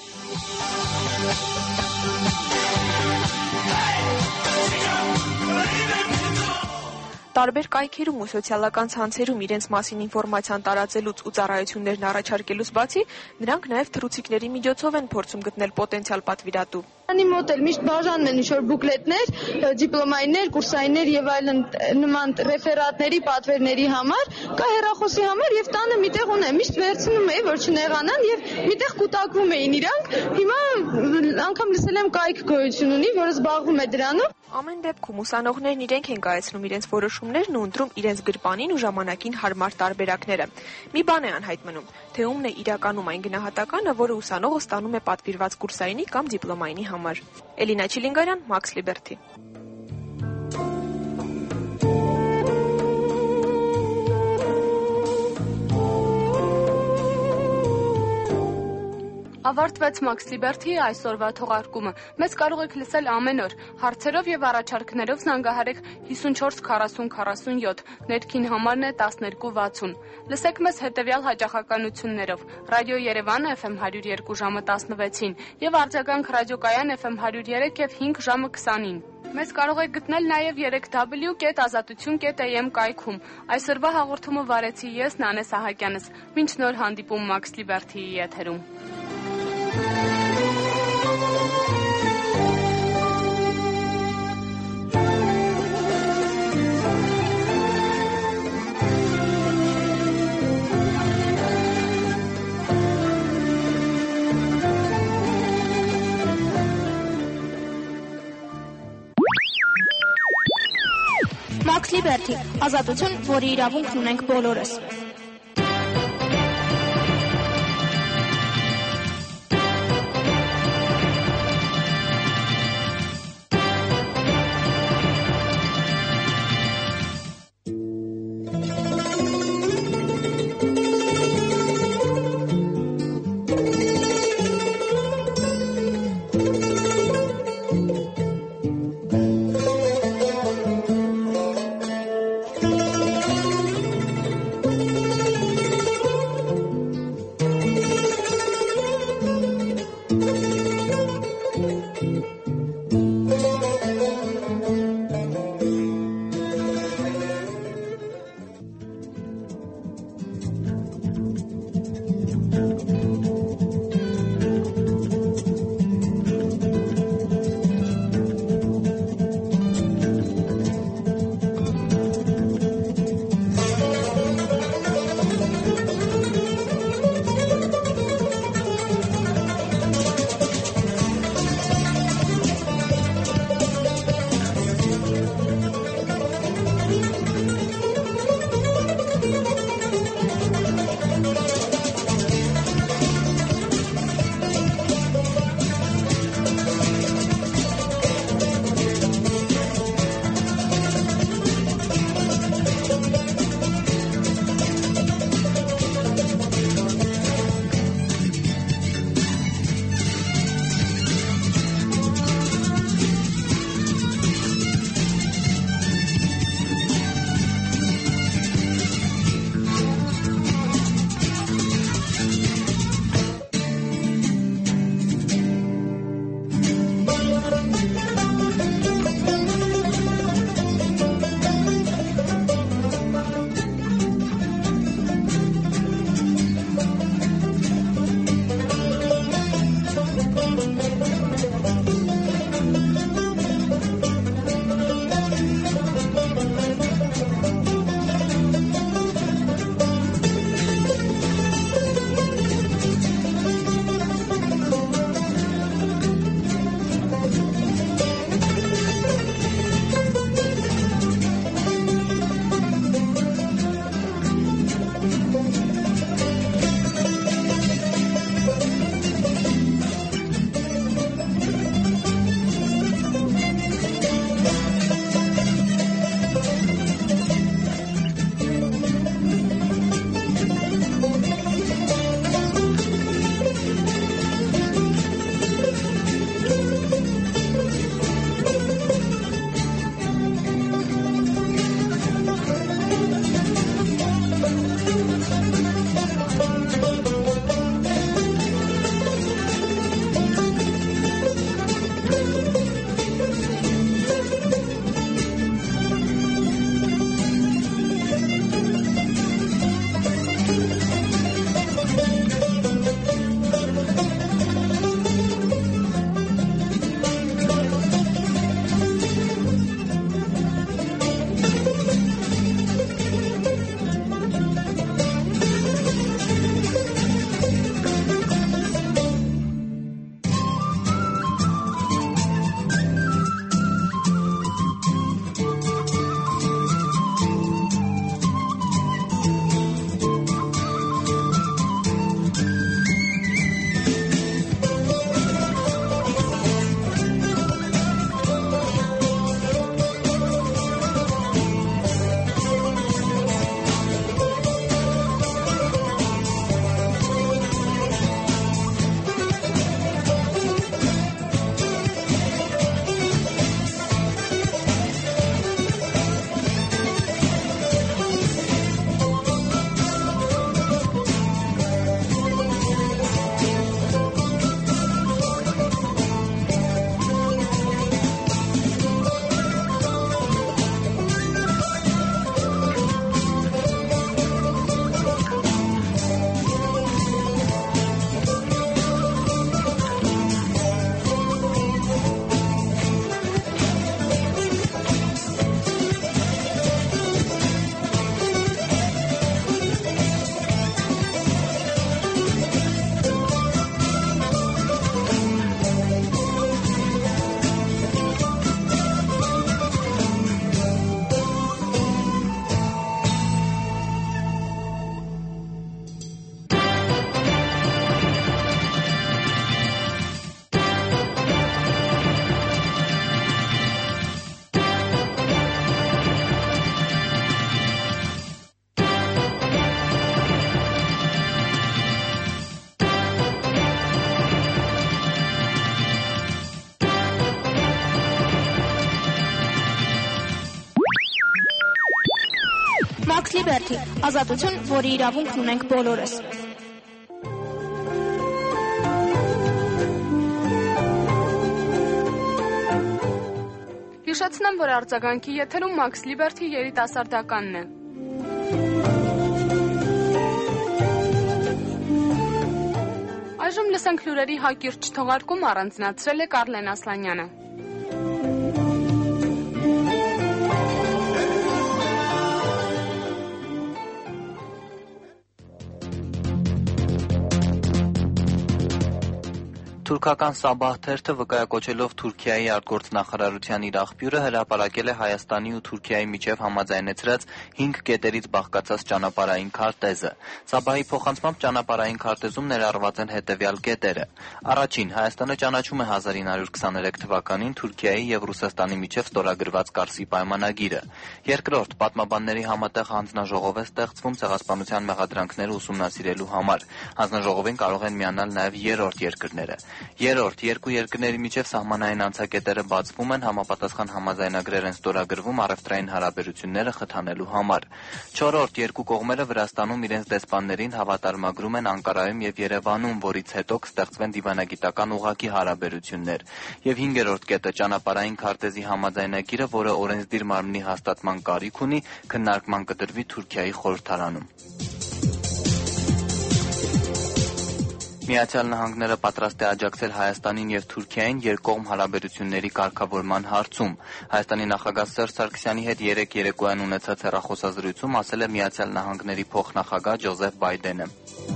Տարբեր կայքերում ու սոցիալական ցանցերում իրենց մասին ինֆորմացիան տարածելուց ու ծառայություններն առաջարկելուց բացի, նրանք նաև թռուցիկների միջոցով են փորձում գտնել պոտենցիալ պատվիրատու։ Անի մոտ էլ միշտ բաժանում են ինչ-որ բուկլետներ, դիպլոմայիններ, կուրսայիններ եւ այլն նման ռեֆերատների, պատվերների համար, կա հեռախոսի համար եւ տանը միտեղ ունեմ, միշտ վերցնում էի, որ չնեղանան եւ միտեղ կուտակվում էին իրանք։ Հիմա անգամ լսել եմ կայք գոյություն ունի, որը զբաղվում է դրանով։ Ամեն դեպքում ուսանողներն իրենք են կայացնում իրենց որոշումներն ու ընտրում իրենց գրպանին ու ժամանակին հարմար տարբերակները։ Մի բան է անհայտ մնում, թե ումն է իրականում այն գնահատականը, որը ուսանողը ստանում է պատվիրված կուրսայինի կամ դիպլոմայինի համար։ Էլինա Չիլինգարյան, Max Liberty։ Ավարտվեց Max Liberty-ի այսօրվա թողարկումը։ Մեզ կարող եք լսել ամեն օր։ Հարցերով եւ առաջարկներով զանգահարեք հիսունչորս քառասուն քառասունյոթ, ներքին համարն է տասներկու վաթսուն։ Լսեք մեզ հետեւյալ հաճախականություններով. Ռադիո Երևանը Էֆ Էմ հարյուր երկու ժամը տասնվեցին եւ Արձագանք ռադիոկայան Էֆ Էմ հարյուր երեք եւ հինգ ժամը քսանին։ Մեզ կարող եք գտնել նաև երեք դաբլյու կետ ազատություն կետ էյ էմ կայքում։ Այսօրվա հաղորդումը վարեցի ես, Նանե Սահակյանս։ Մինչ նոր հանդիպում Max Liberty-ի եթերում։ Max Liberty, ազատություն, որի իրավունքն ունենք բոլորս։ Vox Liberty, ազատություն, որի իրավունքն ունենք բոլորս։ Հիշեցնեմ, որ արձագանքի եթերում Vox Liberty երիտասարդականն է։ Այժմ լսենք լուրերի հակիրճ թողարկում, առանձնացրել է Կարլեն Ասլանյանը։ Թուրքական Սաբահ թերթը վկայակոչելով Թուրքիայի արտգործնախարարության իր աղբյուրը հրապարակել է Հայաստանի ու Թուրքիայի միջև համաձայնեցրած հինգ կետերից բաղկացած ճանապարհային քարտեզը։ Սաբահի փոխանցմամբ ճանապարհային քարտեզում ներառված են հետևյալ կետերը. Առաջին, Հայաստանը ճանաչում է հազար ինը հարյուր քսաներեք թվականին Թուրքիայի եւ Ռուսաստանի միջև ստորագրված Կարսի պայմանագիրը։ Երկրորդ, պատմաբանների համատեղ հանձնաժողով է ստեղծվում ցեղասպանության մեղադրանքները ուսումնասիրելու համար։ Հանձնաժողովին կարող են միանալ նաեւ երրորդ երկրները։ Երրորդ, երկու երկրների միջև սահմանային անցակետերը բացվում են, համապատասխան համաձայնագրեր են ստորագրվում առևտրային հարաբերությունները խթանելու համար։ Չորրորդ, երկու կողմերը Վրաստանում իրենց դեսպաններին հավատարմագրում են Անկարայում եւ Երևանում, որից հետո կստեղծվեն դիվանագիտական ուղղակի հարաբերություններ։ Եվ հինգերորդ կետը ճանապարհային քարտեզի համաձայնագիրը, որը օրենսդիր մարմնի հաստատման կարիք ունի, քննարկման կդրվի Թուրքիայի խորհրդարանում։ Միացյալ Նահանգները պատրաստ է աջակցել Հայաստանին եւ Թուրքիային երկկողմ հարաբերությունների կարգավորման հարցում։ Հայաստանի նախագահ Սերժ Սարգսյանի հետ երեկ երեկոյան ունեցած հեռախոսազրույցում ասել է Միացյալ Նահանգների փոխնախագահ Ջոզեֆ Բայդենը։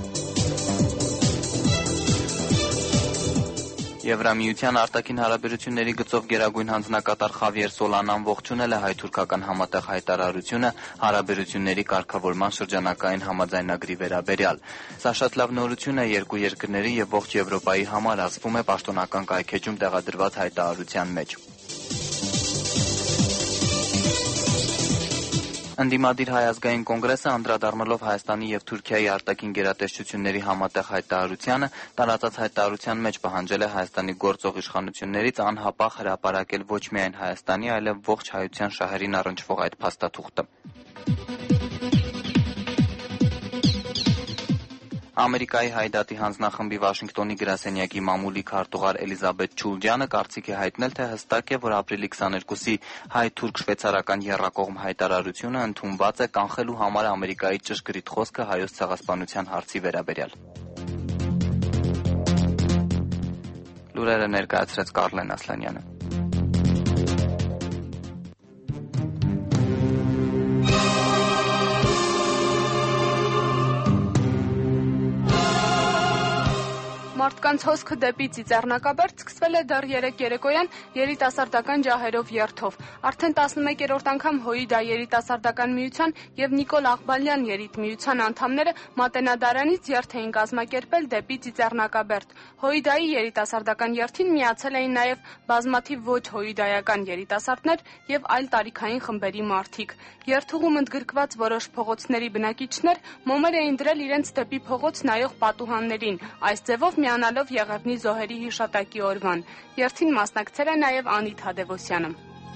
Եվրամիության արտաքին հարաբերությունների գծով գերագույն հանձնակատար Խավիեր Սոլանան ողջունել է հայ-թուրքական համատեղ հայտարարությունը հարաբերությունների կարգավորման շրջանակային համաձայնագրի վերաբերյալ։ Սա շատ լավ նորություն է երկու երկրների եւ ողջ Եվրոպայի համար, ասվում է պաշտոնական կայքեջում տեղադրված հայտարարության մեջ։ Ընդդիմադիր Հայ ազգային կոնգրեսը անդրադառնալով Հայաստանի եւ Թուրքիայի արտաքին գերատեսչությունների համատեղ հայտարարությանը, տարածած հայտարարության մեջ պահանջել է Հայաստանի գործող իշխանություններից անհապաղ հրապարակել ոչ միայն Հայաստանի, այլև ողջ հայության շահերին առնչվող այդ փաստաթուղթը։ Ամերիկայի Հայդատի հանձնախմբի Վաշինգտոնի գրասենյակի մամուլի քարտուղար Էլիզաբեթ Չուլջյանը կարծիք է հայտնել, թե հստակ է, որ ապրիլի քսաներկուսի հայ-թուրք-շվեյցարական եռակողմ հայտարարությունը ընդունված է կանխելու համար Ամերիկայի ճշգրիտ խոսքը հայոց ցեղասպանության հարցի վերաբերյալ։ Լուրերը ներկայացրեց Կարլեն Ասլանյանը։ Մարդկանց հոսքը դեպի Ծիծեռնակաբերդ սկսվել է դեռ երեկ երեկոյան երիտասարդական ջահերով երթով։ Արդեն տասնմեկերորդ անգամ Հոիդա երիտասարդական միության եւ Նիկոլ Աղբալյան երիտմիության անդամները Մատենադարանից երթ էին կազմակերպել դեպի Ծիծեռնակաբերդ։ Հոիդայի երիտասարդական երթին միացել էին նաեւ բազմաթիվ ոչ հոիդայական երիտասարդներ եւ այլ տարիքային խմբերի մարդիկ։ Երթուղում ընդգրկված որոշ փողոցների բնակիչներ մոմեր էին դրել իրենց դեպի փողոց նայող պատուհաններին։ Այս ձևով միանալով Եղեռնի զոհերի հիշատակի օրվան։ Երթին մասնակցել է նաև Անիտ Հադևոսյանը։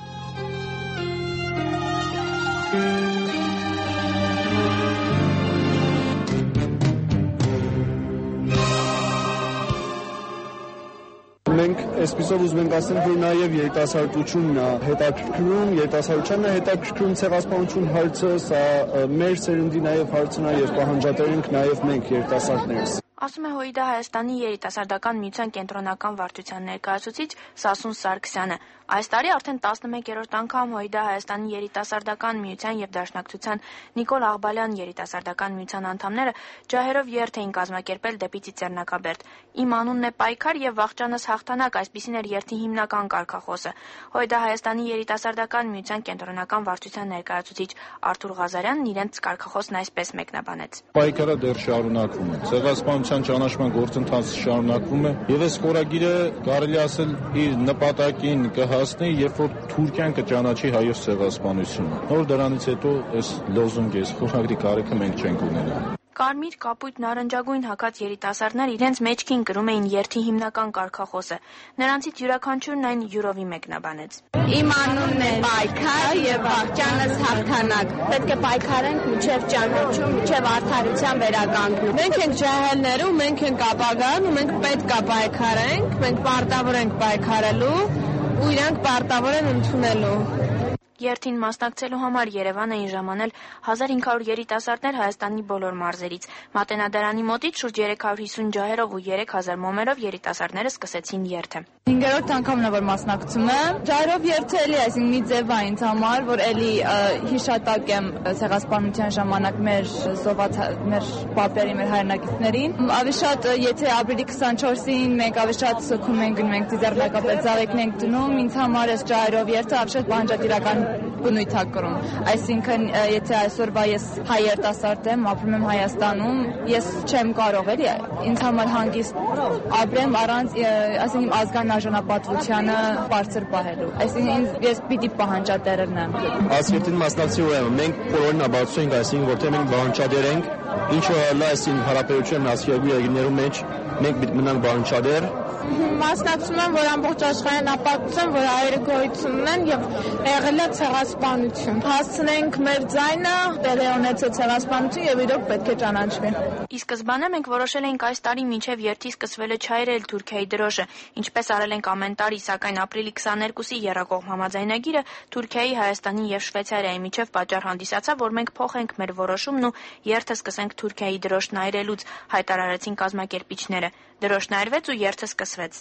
Մենք այսպիսով ուզում ենք ասել, որ նաև երիտասարդությունն է հետաքրքրում, երիտասարդությանն է հետաքրքրում ցեղասպանություն հարցը, սա մեր սերնդի նաև հարցն է եւ պահանջատեր ենք նաև մենք երիտասարդներս։ Ասում է Հոիդա Հայաստանի երիտասարդական միության կենտրոնական վարչության ներկայացուցիչ Սասուն Սարգսյանը։ Այս տարի արդեն տասնմեկերորդ անգամ Հոիդա Հայաստանի երիտասարդական միության եւ Դաշնակցության Նիկոլ Աղբալյան երիտասարդական միության անդամները ջահերով երթ էին կազմակերպել դեպի Ծիծեռնակաբերդ։ Իմ անունն է պայքար եւ վաղճանս հաղթանակ, այսպիսին էր երթի հիմնական կարգախոսը։ Հոիդա Հայաստանի երիտասարդական միության կենտրոնական վարչության ներկայացուցիչ Արթուր Ղազարյանն իրենց կարգախոսն այսպես մեկնաբանեց։ Պայքարը դեռ շարունակվում է։ Ցեղասպանության ճանաչման գործընթացը շարունակվում է եւ այս խորագիրը կարելի ասել իր նպատակին կհասնի, երբ որ Թուրքիան կճանաչի հայոց ցեղասպանությունը։ Նոր դրանից հետո այս լոզունգը, այս խորագրի կարիքը մենք չենք ունենա։ Կարմիր, կապույտ, նարնջագույն հագած երիտասարդներ իրենց մեջքին կրում էին երթի հիմնական կարգախոսը։ Նրանցից յուրաքանչյուրն այն յուրովի մեկնաբանեց։ Իմ անունն է պայքար եւ վաղճանս հաղթանակ։ Պետք է պայքարենք մինչեւ ճանաչում, մինչեւ արդարության վերականգնում։ Մենք ենք ջահելները, մենք ենք ապագան, ու մենք պետք է պայքարենք, մենք պարտավոր ենք պայքարելու, ու իրանք պարտավոր են ընդունելու։ Երթին մասնակցելու համար Երևան էին ժամանել հազար հինգ հարյուր երիտասարդներ Հայաստանի բոլոր մարզերից։ Մատենադարանի մոտից շուրջ երեք հարյուր հիսուն ջահերով ու երեք հազար մոմերով երիտասարդները սկսեցին երթը։ Հինգերորդ անգամն է որ մասնակցում եմ։ Ջահերով երթը էլի, այսինքն մի ձև է ինձ համար, որ էլի հիշատակ եմ ցեղասպանության ժամանակ մեր զոհված մեր պապերի, մեր հայրենակիցներին։ Ավելի շատ եթե ապրիլի քսանչորսին մենք ավելի շատ սոքում ենք գնում ենք Ծիծեռնակապետ ծաղիկն ենք դնում, ինձ համար էս ջահերով երթը ավելի շատ բանջատիրական բնույթ է կրում։ Այսինքն, եթե այսօրվա ես հայ երիտասարդ եմ, ապրում եմ Հայաստանում, ես չեմ կարող էլի ինձ համար հանգիստ ապրեմ առանց, այսինքն ազգային արժանապատվությանը բարձր պահելու։ Այսինքն, ես պիտի պահանջատեր լինեմ։ Այս երթին մասնակցելու եմ, մենք բոլորին աբացում ենք, այսինքն, որտեղ մենք պահանջատեր ենք, ինչը լա այսին հարաբերություն ասիագու երկրներում մեջ մենք պետք մնանք պահանջատեր։ Մասնակցում եմ, որ ամբողջ աշխարհին ապացուցեն, որ հայերը գոյություն ունեն եւ եղել է ցեղասպանություն։ Հասցնենք մեր ձայնը, տեղի ունեցել ցեղասպանություն եւ իրոք պետք է ճանաչվի։ Ի սկզբանե մենք որոշել էինք այս տարի մինչև երթի սկսվելը չայրել Թուրքիայի դրոշը, ինչպես արել ենք ամեն տարի, սակայն ապրիլի քսաներկուսի եռակողմ համաձայնագիրը Թուրքիայի, Հայաստանի եւ Շվեյցարիայի միջև պատճառ հանդիսացավ, որ մենք փոխենք մեր որոշումն ու երթը սկսենք Թուրքիայի դրոշն այրելուց, հայտարարեցին կազմակերպիչները։ Դրոշն այրվեց ու երթը սկսվեց։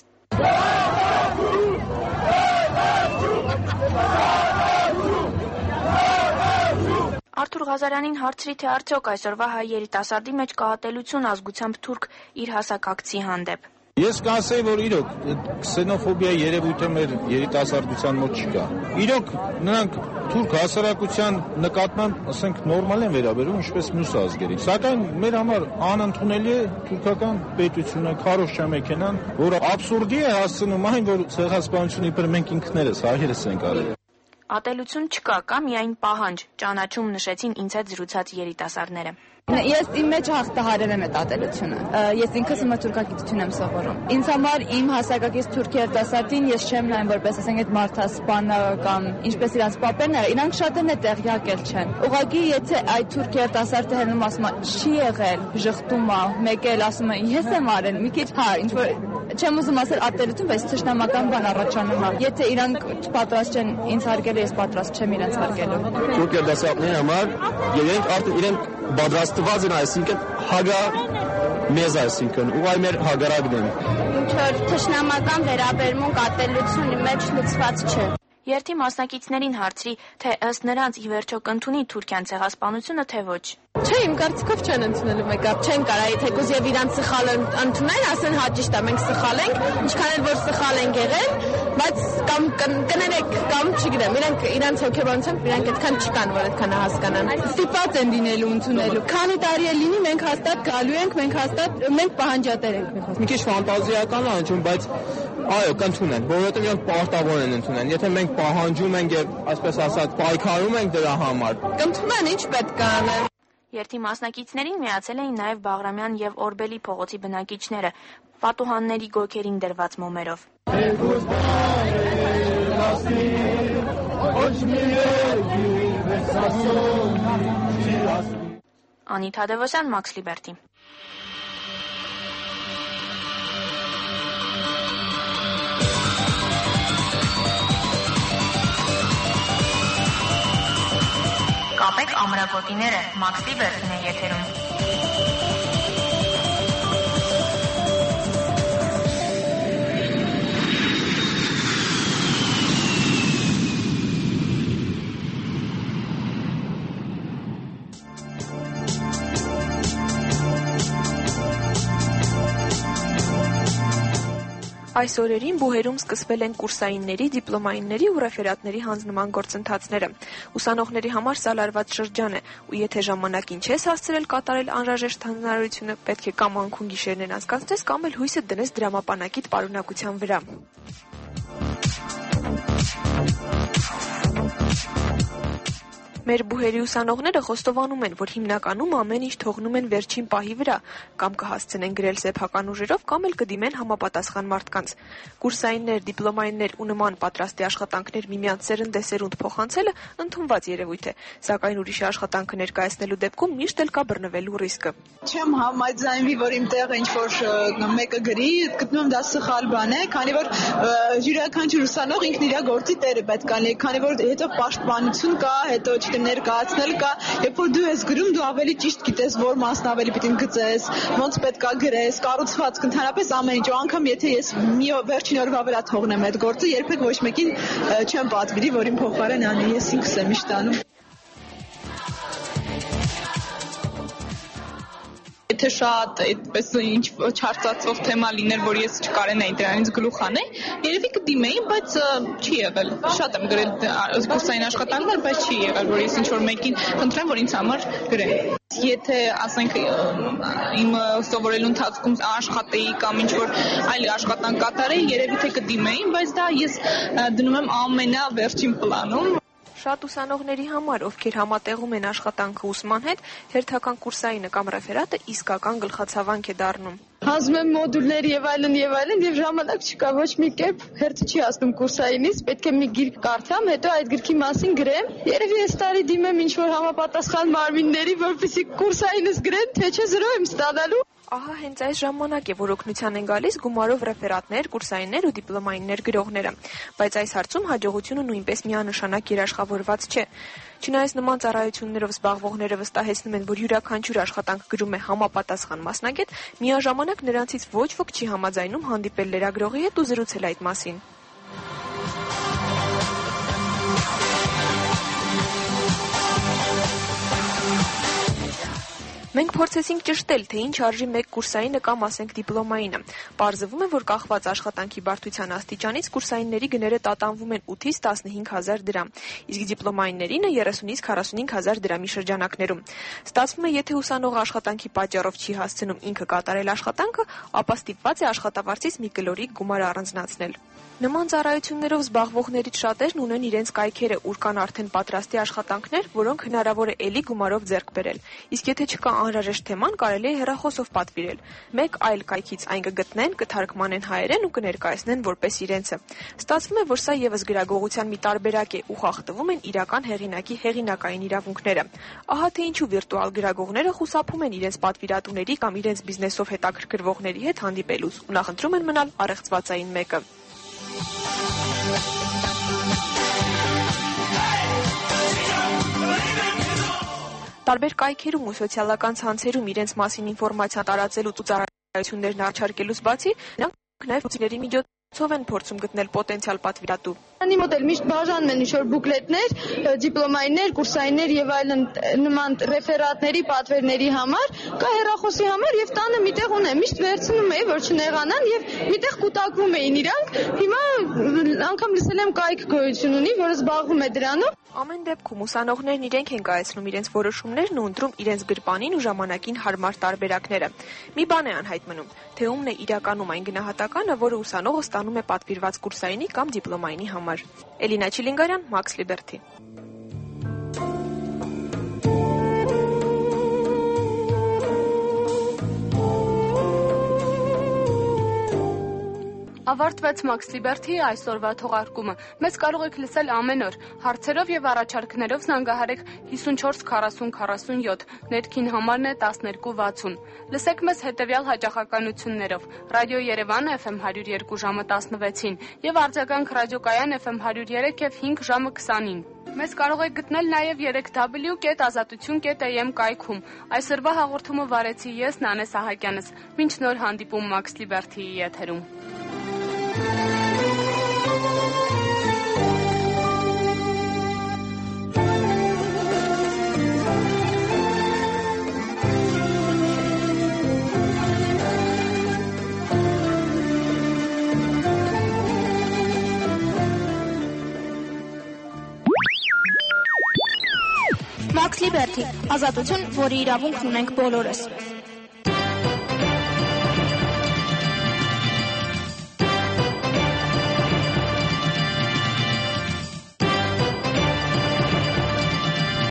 Արթուր Ղազարյանին հարցրի, թե արդյոք այսօրվա հայ երիտասարդի մեջ կա ատելություն ազգությամբ թուրք իր հասակակցի հանդեպ։ Ես կասեի, որ իրոք քսենոֆոբիա երևույթը մեր երիտասարդության մոտ չկա։ Իրոք նրանք թուրք հասարակության նկատմամբ, ասենք, նորմալ են վերաբերում, ինչպես մյուս ազգերի։ Սակայն մեր համար անընդունելի է թուրքական պետությունը, քարոշչա մեքենան, որը աբսուրդի է հասցնում այն, որ ցեղասպանությունը իբր մենք ինքներս հայերս ենք արել։ Ատելություն չկա, կա միայն պահանջ, ճանաչում նշեցին ինձ հետ զրուցած երիտասարդները։ Ես իմ մեջ հաղթահարել եմ այդ ատելությունը։ Ես ինքս իմը թուրքագիտություն եմ սովորում։ Ինձ համար իմ հասակակից թուրք երիտասարդին ես չեմ նայում որպես ասենք այդ մարդասպանը կամ ինչպես իրանց պապերն են, իրանք շատ են տեղյակել չեն։ Ուղղակի եթե այդ թուրք երիտասարդը հելնում ասում է չի եղել, ժխտում է, մեկ էլ ասում է ես եմ արել, մի քիչ հա, ինչ որ չեմ ուզում ասել ատելություն, բայց թշնամական բան առաջանում է։ Եթե իրանք պատրաստ չեն ինձ հարգելու, ես պատրաստ չեմ իրենց հարգելու։ Թուրք երիտասարդների համար իրենք արդեն իրենք պատրաստված են, այսինքն հագա մեզ, այսինքն ուղղակի մեր հագարակն են։ Ինչ որ թշնամական վերաբերմունք ատելությունի մեջ լցված չէ։ Երթի մասնակիցներին հարցրի, թե ըստ նրանց ի վերջո կընդունի Թուրքիան ցեղասպանությունը, թե ոչ։ Չէ, իմ կարծիքով չեն ընդունելու մեկը, չեն կարա, թեկուզ եւ իրանց սխալը ընդունեն, ասեն հա ճիշտ է, մենք սխալ ենք, ինչքան էլ որ սխալ ենք եղել, բայց կամ կներեք, կամ չգիտեմ, իրանք իրանց հոգեբանությամբ իրանք այդքան չկան, որ այդքան հասկանան։ Ստիպված են լինելու ընդունելու։ Քանի տարի է լինի, մենք հաստատ գալու ենք, մենք հաստատ մենք պահանջատեր ենք։ Մի քիչ ֆանտազիական է հնչում, բայց այո, կընդունեն, որովհետեւ իրանք պարտավոր են ընդունեն։ Եթե մենք պահանջում ենք եւ այսպես ասած պայքարում ենք դրա համար, կընդունեն, ինչ պետք է անել։ Երթի մասնակիցներին միացել էին նաև Բաղրամյան եւ Օրբելի փողոցի բնակիչները, պատուհանների գոգերին դրված մոմերով։ Անի Թադևոսյան, Մաքս Լիբերտի։ Կապեք ամրագոտիները, Մաքս Լիբերտին է եթերում։ Այս օրերին Բուհերում սկսվել են կուրսայինների, դիպլոմայինների ու ռեֆերատների հանձնման գործընթացները։ Ուսանողների համար սա լարված շրջան է, ու եթե ժամանակին չես հասցրել կատարել անհրաժեշտ հանձնարարությունը, պետք է կամ անքուն գիշերներն անցկացնես, կամ էլ հույսդ դնես դրամապանակիդ պարունակության վրա։ Մեր բուհերի ուսանողները խոստովանում են, որ հիմնականում ամեն ինչ թողնում են վերջին պահի վրա, կամ կհասցնեն գրել սեփական ուժերով, կամ էլ կդիմեն համապատասխան մարդկանց։ Կուրսայիններ, դիպլոմայիններ ու նման պատրաստի աշխատանքներ միմյանց սերնդեսերունդ փոխանցելը ընդունված երևույթ է, սակայն ուրիշի աշխատանքը ներկայացնելու դեպքում միշտ էլ կա բռնվելու ռիսկը։ Չեմ համաձայնվի, որ իմ տեղը ինչ-որ մեկը գրի, գտնում դա սխալ բան է, քանի որ յուրաքանչյուր ուսանող ինքն իր գործի տերը պետք է լինի, քանի որ հետո պաշտպանություն կա, հետո չգիտեմ ներկայացնել կա, երբ որ դու ես գրում, դու ավելի ճիշտ գիտես, որ մասն ավելի պիտի գծես, ոնց պետք է գրես, կառուցվածք, ընդհանրապես ամեն ինչ, անգամ եթե ես մի վերջին օրվա վրա թողնեմ այդ գործը, երբեք ոչ մեկին չեմ պատվիրի, որ իմ փոխարեն անի, ես ինքս եմ միշտ անում։ Եթե շատ այդպես ինչ չարծացող թեմա լիներ, որ ես չկարենայի դրանից գլուխ անել, երևի կդիմեի, բայց չի եղել։ Շատ եմ գրել կուրսային աշխատանքներ, բայց չի եղել, որ ես ինչ-որ մեկին խնդրեմ, որ ինձ համար գրեն։ Եթե ասենք իմ սովորելու ընթացքում աշխատեի կամ ինչ-որ այլ աշխատանք կատարեի, երևի թե կդիմեի, բայց դա ես դնում եմ ամենավերջին պլանում։ Շատ ուսանողների համար, ովքեր համատեղում են աշխատանքը ուսման հետ, հերթական կուրսայինը կամ ռեֆերատը իսկական գլխացավանք է դառնում։ Հանձնում եմ մոդուլներ եւ այլն եւ այլն եւ ժամանակ չկա, ոչ մի կերպ հերթը չի ասում կուրսայինից, պետք է մի գիրք կարդամ, հետո այդ գրքի մասին գրեմ։ Երևի այս տարի դիմեմ ինչ-որ համապատասխան մարմինների, որպեսզի կուրսայինս գրեն, թե չէ զրո եմ ստանալու։ Ահա հենց այս ժամանակ է, որ օգնության են գալիս գումարով ռեֆերատներ, կուրսայիններ ու դիպլոմայիններ գրողները, բայց այս հարցում հաջողությունը նույնպես միանշանակ երաշխավորված չէ։ Չնայած նման ծառայություններով զբաղվողները վստահեցնում են, որ յուրաքանչյուր աշխատանք գրում է համապատասխան մասնագետ, միաժամանակ նրանցից ոչ ոք չի համաձայնում հանդիպել լրագրողի հետ ու զրուցել այդ մասին։ Մենք փորձեցինք ճշտել, թե ինչ արժի մեկ կուրսայինը կամ ասենք դիպլոմայինը։ Պարզվում է, որ կախված աշխատանքի բարդության աստիճանից կուրսայինների գները տատանվում են ութից տասնհինգ հազար դրամ, իսկ դիպլոմայիններինը երեսունից քառասունհինգ հազար դրամի շրջանակներում։ Ստացվում է, եթե ուսանողը աշխատանքի պատճառով չի հասցնում ինքը կատարել աշխատանքը, ապա ստիպված է աշխատավարձից մի կլորիկ գումար առանձնացնել։ Նման ծառայություններով զբաղվողներից շատերն ունեն իրենց կայքերը, ուր կան արդեն պատրաստի աշխատանքներ, որոնք հնարավոր է էլի գումարով ձեռք բերել։ Իսկ եթե չկա անհրաժեշտ թեման, կարելի է հեռախոսով պատվիրել։ Մեկ այլ կայքից այն կգտնեն, կթարգմանեն հայերեն ու կներկայացնեն որպես իրենցը։ Ստացվում է, որ սա եւս գրագողության մի տարբերակ է ու խախտվում են իրական հեղինակի հեղինակային իրավունքները։ Ահա թե ինչու վիրտուալ գրագողները խուսափում են իրենց պատվիրատուների կամ իրենց բիզնեսով հետաքրքրվողների հետ հանդիպելուց ու նախընտրում են մնալ առեղծվածային մեկը։ Տարբեր կայքերում ու սոցիալական ցանցերում իրենց մասին ինֆորմացիա տարածելուց ու ծառայություններն առաջարկելուց բացի, նրանք նաև ուսուցիչների միջոցով են փորձում գտնել պոտենցիալ պատվիրատու։ Անի մոդել միշտ բաժանում են ինչ-որ բուկլետներ, դիպլոմայիններ, կուրսայիններ եւ այլն նման ռեֆերատների, պատվերների համար, կա հեռախոսի համար եւ տանը միտեղ ունեմ, միշտ վերցնում էի, որ չնեղանան եւ միտեղ կուտակվում էին իրանք։ Հիմա անգամ լսել եմ կայք գոյություն ունի, որը զբաղվում է դրանով։ Ամեն դեպքում ուսանողներն իրենք են կայացնում իրենց որոշումներն ու ընտրում իրենց գրպանին ու ժամանակին հարմար տարբերակները։ Մի բան է անհայտ մնում, թե ումն է իրականում այն գնահատականը, որը ուսանողը ստանում է պատվիրված կուրսայինի կամ դիպլոմայինի համար։ Էլինա Չիլինգարյան, Max Liberty։ Ավարտվեց Max Liberty այսօրվա թողարկումը։ Մեզ կարող եք լսել ամեն օր։ Հարցերով եւ առաջարկներով զանգահարեք հիսունչորս քառասուն քառասունյոթ, ներքին համարն է տասներկու վաթսուն։ Լսեք մեզ հետեւյալ հաճախականություններով. Ռադիո Երևանը Էֆ Էմ հարյուր երկու ժամը տասնվեցին եւ արձագանք ռադիոկայան Էֆ Էմ հարյուր երեք եւ հինգ ժամը քսանին։ Մեզ կարող եք գտնել նաեւ երեք դաբլյու կետ ազատություն կետ էյ էմ կայքում։ Այսօրվա հաղորդումը վարեցի ես Նանե Սահակյանս։ Մինչ նոր հանդիպում Max Liberty-ի եթերում։ Max Liberty, ազատություն, որի իրավունքն ունենք բոլորս։